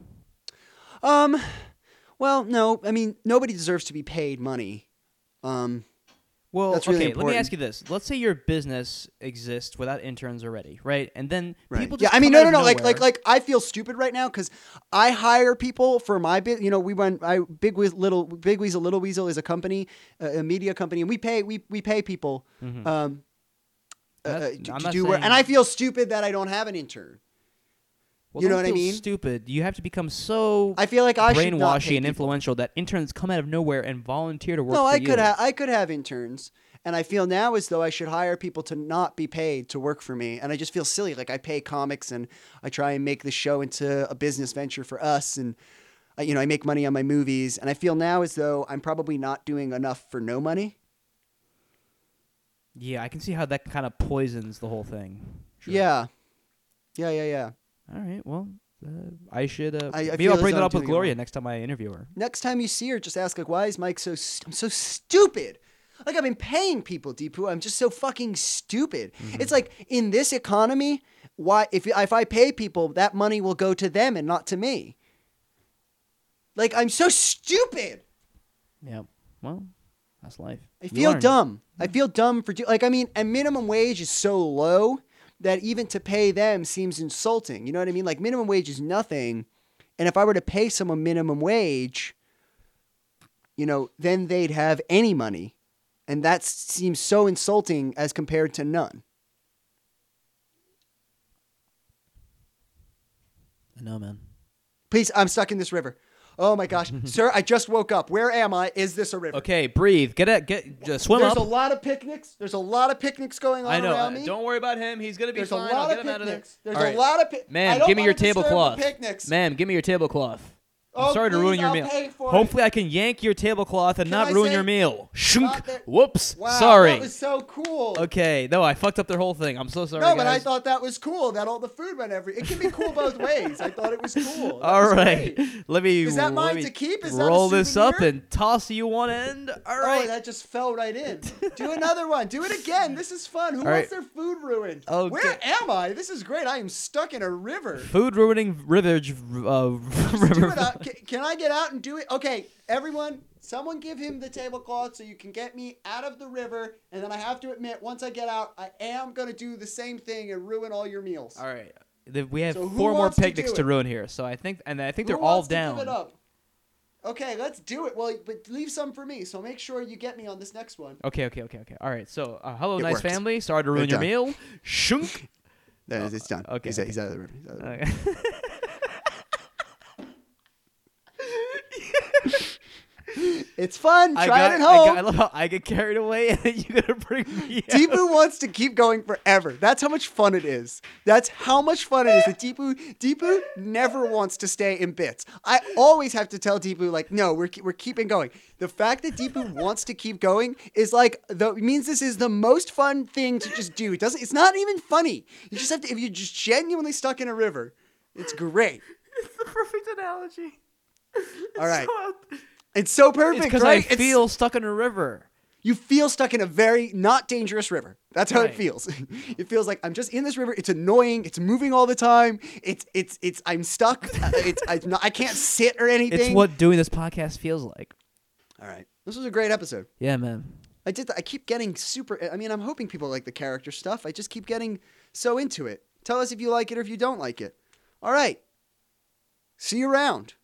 [SPEAKER 1] Well, no. I mean, nobody deserves to be paid money.
[SPEAKER 2] Well,
[SPEAKER 1] that's really
[SPEAKER 2] okay,
[SPEAKER 1] important.
[SPEAKER 2] let me ask you this. Let's say your business exists without interns already, right? And then people
[SPEAKER 1] Yeah,
[SPEAKER 2] just
[SPEAKER 1] I mean,
[SPEAKER 2] come out
[SPEAKER 1] no.
[SPEAKER 2] of nowhere.
[SPEAKER 1] Like, I feel stupid right now because I hire people for my bit. You know, Big Weasel Little Weasel is a company, a media company, and we pay people to do work. And I feel stupid that I don't have an intern.
[SPEAKER 2] Well,
[SPEAKER 1] you know
[SPEAKER 2] don't
[SPEAKER 1] what I
[SPEAKER 2] feel
[SPEAKER 1] mean?
[SPEAKER 2] Stupid. You have to become so
[SPEAKER 1] I feel like I should not
[SPEAKER 2] brainwashy
[SPEAKER 1] pay
[SPEAKER 2] and
[SPEAKER 1] people.
[SPEAKER 2] influential that interns come out of nowhere and volunteer to work
[SPEAKER 1] No,
[SPEAKER 2] for you.
[SPEAKER 1] I could have interns, and I feel now as though I should hire people to not be paid to work for me, and I just feel silly. Like I pay comics, and I try and make the show into a business venture for us, and I make money on my movies, and I feel now as though I'm probably not doing enough for no money.
[SPEAKER 2] Yeah, I can see how that kind of poisons the whole thing. Sure.
[SPEAKER 1] Yeah.
[SPEAKER 2] All right, well, I should.
[SPEAKER 1] I
[SPEAKER 2] maybe
[SPEAKER 1] feel
[SPEAKER 2] I'll
[SPEAKER 1] as
[SPEAKER 2] bring
[SPEAKER 1] though
[SPEAKER 2] that
[SPEAKER 1] I'm
[SPEAKER 2] up with
[SPEAKER 1] doing it
[SPEAKER 2] Gloria
[SPEAKER 1] wrong.
[SPEAKER 2] next time I interview her.
[SPEAKER 1] Next time you see her, just ask like, why is Mike I'm so stupid? Like I've been paying people, Deepu. I'm just so fucking stupid.
[SPEAKER 2] Mm-hmm.
[SPEAKER 1] It's like in this economy, why if I pay people, that money will go to them and not to me. Like I'm so stupid.
[SPEAKER 2] Yeah, well, that's life.
[SPEAKER 1] I
[SPEAKER 2] You
[SPEAKER 1] feel
[SPEAKER 2] learn.
[SPEAKER 1] dumb. I feel dumb for and minimum wage is so low that even to pay them seems insulting. You know what I mean? Like minimum wage is nothing. And if I were to pay someone minimum wage, then they'd have any money. And that seems so insulting as compared to none.
[SPEAKER 2] I know, man.
[SPEAKER 1] Please, I'm stuck in this river. Oh my gosh. Sir, I just woke up. Where am I? Is this a river?
[SPEAKER 2] Okay, breathe. Swim
[SPEAKER 1] There's
[SPEAKER 2] up.
[SPEAKER 1] a lot of picnics. There's a lot of picnics going on
[SPEAKER 2] I know.
[SPEAKER 1] around me.
[SPEAKER 2] Don't worry about him. He's gonna be
[SPEAKER 1] There's
[SPEAKER 2] fine.
[SPEAKER 1] a
[SPEAKER 2] I'll
[SPEAKER 1] lot
[SPEAKER 2] get
[SPEAKER 1] of
[SPEAKER 2] him out of there.
[SPEAKER 1] picnics. There's
[SPEAKER 2] All right.
[SPEAKER 1] a lot of picnics.
[SPEAKER 2] Ma'am, give me your tablecloth. Ma'am, give me your tablecloth. I'm
[SPEAKER 1] Oh,
[SPEAKER 2] sorry to
[SPEAKER 1] please,
[SPEAKER 2] ruin your
[SPEAKER 1] I'll
[SPEAKER 2] meal.
[SPEAKER 1] pay for it.
[SPEAKER 2] Hopefully, I can yank your tablecloth and
[SPEAKER 1] Can
[SPEAKER 2] not
[SPEAKER 1] I
[SPEAKER 2] ruin
[SPEAKER 1] say-
[SPEAKER 2] your meal. Shunk.
[SPEAKER 1] Not that-
[SPEAKER 2] Whoops.
[SPEAKER 1] Wow,
[SPEAKER 2] Sorry.
[SPEAKER 1] that was so cool.
[SPEAKER 2] Okay. No, I fucked up their whole thing. I'm so sorry.
[SPEAKER 1] No, but I
[SPEAKER 2] guys.
[SPEAKER 1] thought that was cool that all the food went It can be cool both ways. I thought it was cool. That
[SPEAKER 2] All
[SPEAKER 1] was
[SPEAKER 2] right.
[SPEAKER 1] great.
[SPEAKER 2] Let me.
[SPEAKER 1] Is that mine
[SPEAKER 2] let me
[SPEAKER 1] to keep? Is that a
[SPEAKER 2] roll this up
[SPEAKER 1] souvenir?
[SPEAKER 2] and toss you one end. All right.
[SPEAKER 1] Oh, that just fell right in. Do another one. Do it again. This is fun. Who
[SPEAKER 2] All
[SPEAKER 1] wants
[SPEAKER 2] right.
[SPEAKER 1] their food ruined?
[SPEAKER 2] Okay.
[SPEAKER 1] Where am I? This is great. I am stuck in a river.
[SPEAKER 2] Food ruining rivage.
[SPEAKER 1] Do it. Can I get out and do it? Okay, everyone, someone give him the tablecloth so you can get me out of the river. And then I have to admit, once I get out, I am going to do the same thing and ruin all your meals.
[SPEAKER 2] All right. We have
[SPEAKER 1] So who
[SPEAKER 2] 4 more
[SPEAKER 1] wants to
[SPEAKER 2] picnics
[SPEAKER 1] do
[SPEAKER 2] to
[SPEAKER 1] it?
[SPEAKER 2] ruin here. So I think they're
[SPEAKER 1] Who
[SPEAKER 2] all
[SPEAKER 1] wants to
[SPEAKER 2] down.
[SPEAKER 1] give it up? Okay, let's do it. Well, but leave some for me, so make sure you get me on this next one.
[SPEAKER 2] Okay. All right. So, hello,
[SPEAKER 1] It
[SPEAKER 2] nice
[SPEAKER 1] worked.
[SPEAKER 2] family. Sorry to ruin
[SPEAKER 1] They're
[SPEAKER 2] your
[SPEAKER 1] done.
[SPEAKER 2] meal. Shunk.
[SPEAKER 1] It's done.
[SPEAKER 2] okay,
[SPEAKER 1] He's,
[SPEAKER 2] okay.
[SPEAKER 1] he's out of the room. He's out of the room.
[SPEAKER 2] Okay.
[SPEAKER 1] It's fun. Try it at home.
[SPEAKER 2] I love how I get carried away and then you gotta bring me out.
[SPEAKER 1] Deepu wants to keep going forever. That's how much fun it is. That's how much fun it is that Deepu never wants to stay in bits. I always have to tell Deepu, like, no, we're keeping going. The fact that Deepu wants to keep going is like, it means this is the most fun thing to just do. It's not even funny. You just have to, if you're just genuinely stuck in a river, it's great.
[SPEAKER 2] It's the perfect analogy.
[SPEAKER 1] All right. It's so perfect,
[SPEAKER 2] It's because
[SPEAKER 1] right?
[SPEAKER 2] I feel stuck in a river.
[SPEAKER 1] You feel stuck in a very not dangerous river. That's how it
[SPEAKER 2] Right.
[SPEAKER 1] feels. It feels like I'm just in this river. It's annoying. It's moving all the time. I'm stuck. I can't sit or anything.
[SPEAKER 2] It's what doing this podcast feels like.
[SPEAKER 1] All right. This was a great episode.
[SPEAKER 2] Yeah, man.
[SPEAKER 1] I keep getting super. I mean, I'm hoping people like the character stuff. I just keep getting so into it. Tell us if you like it or if you don't like it. All right. See you around.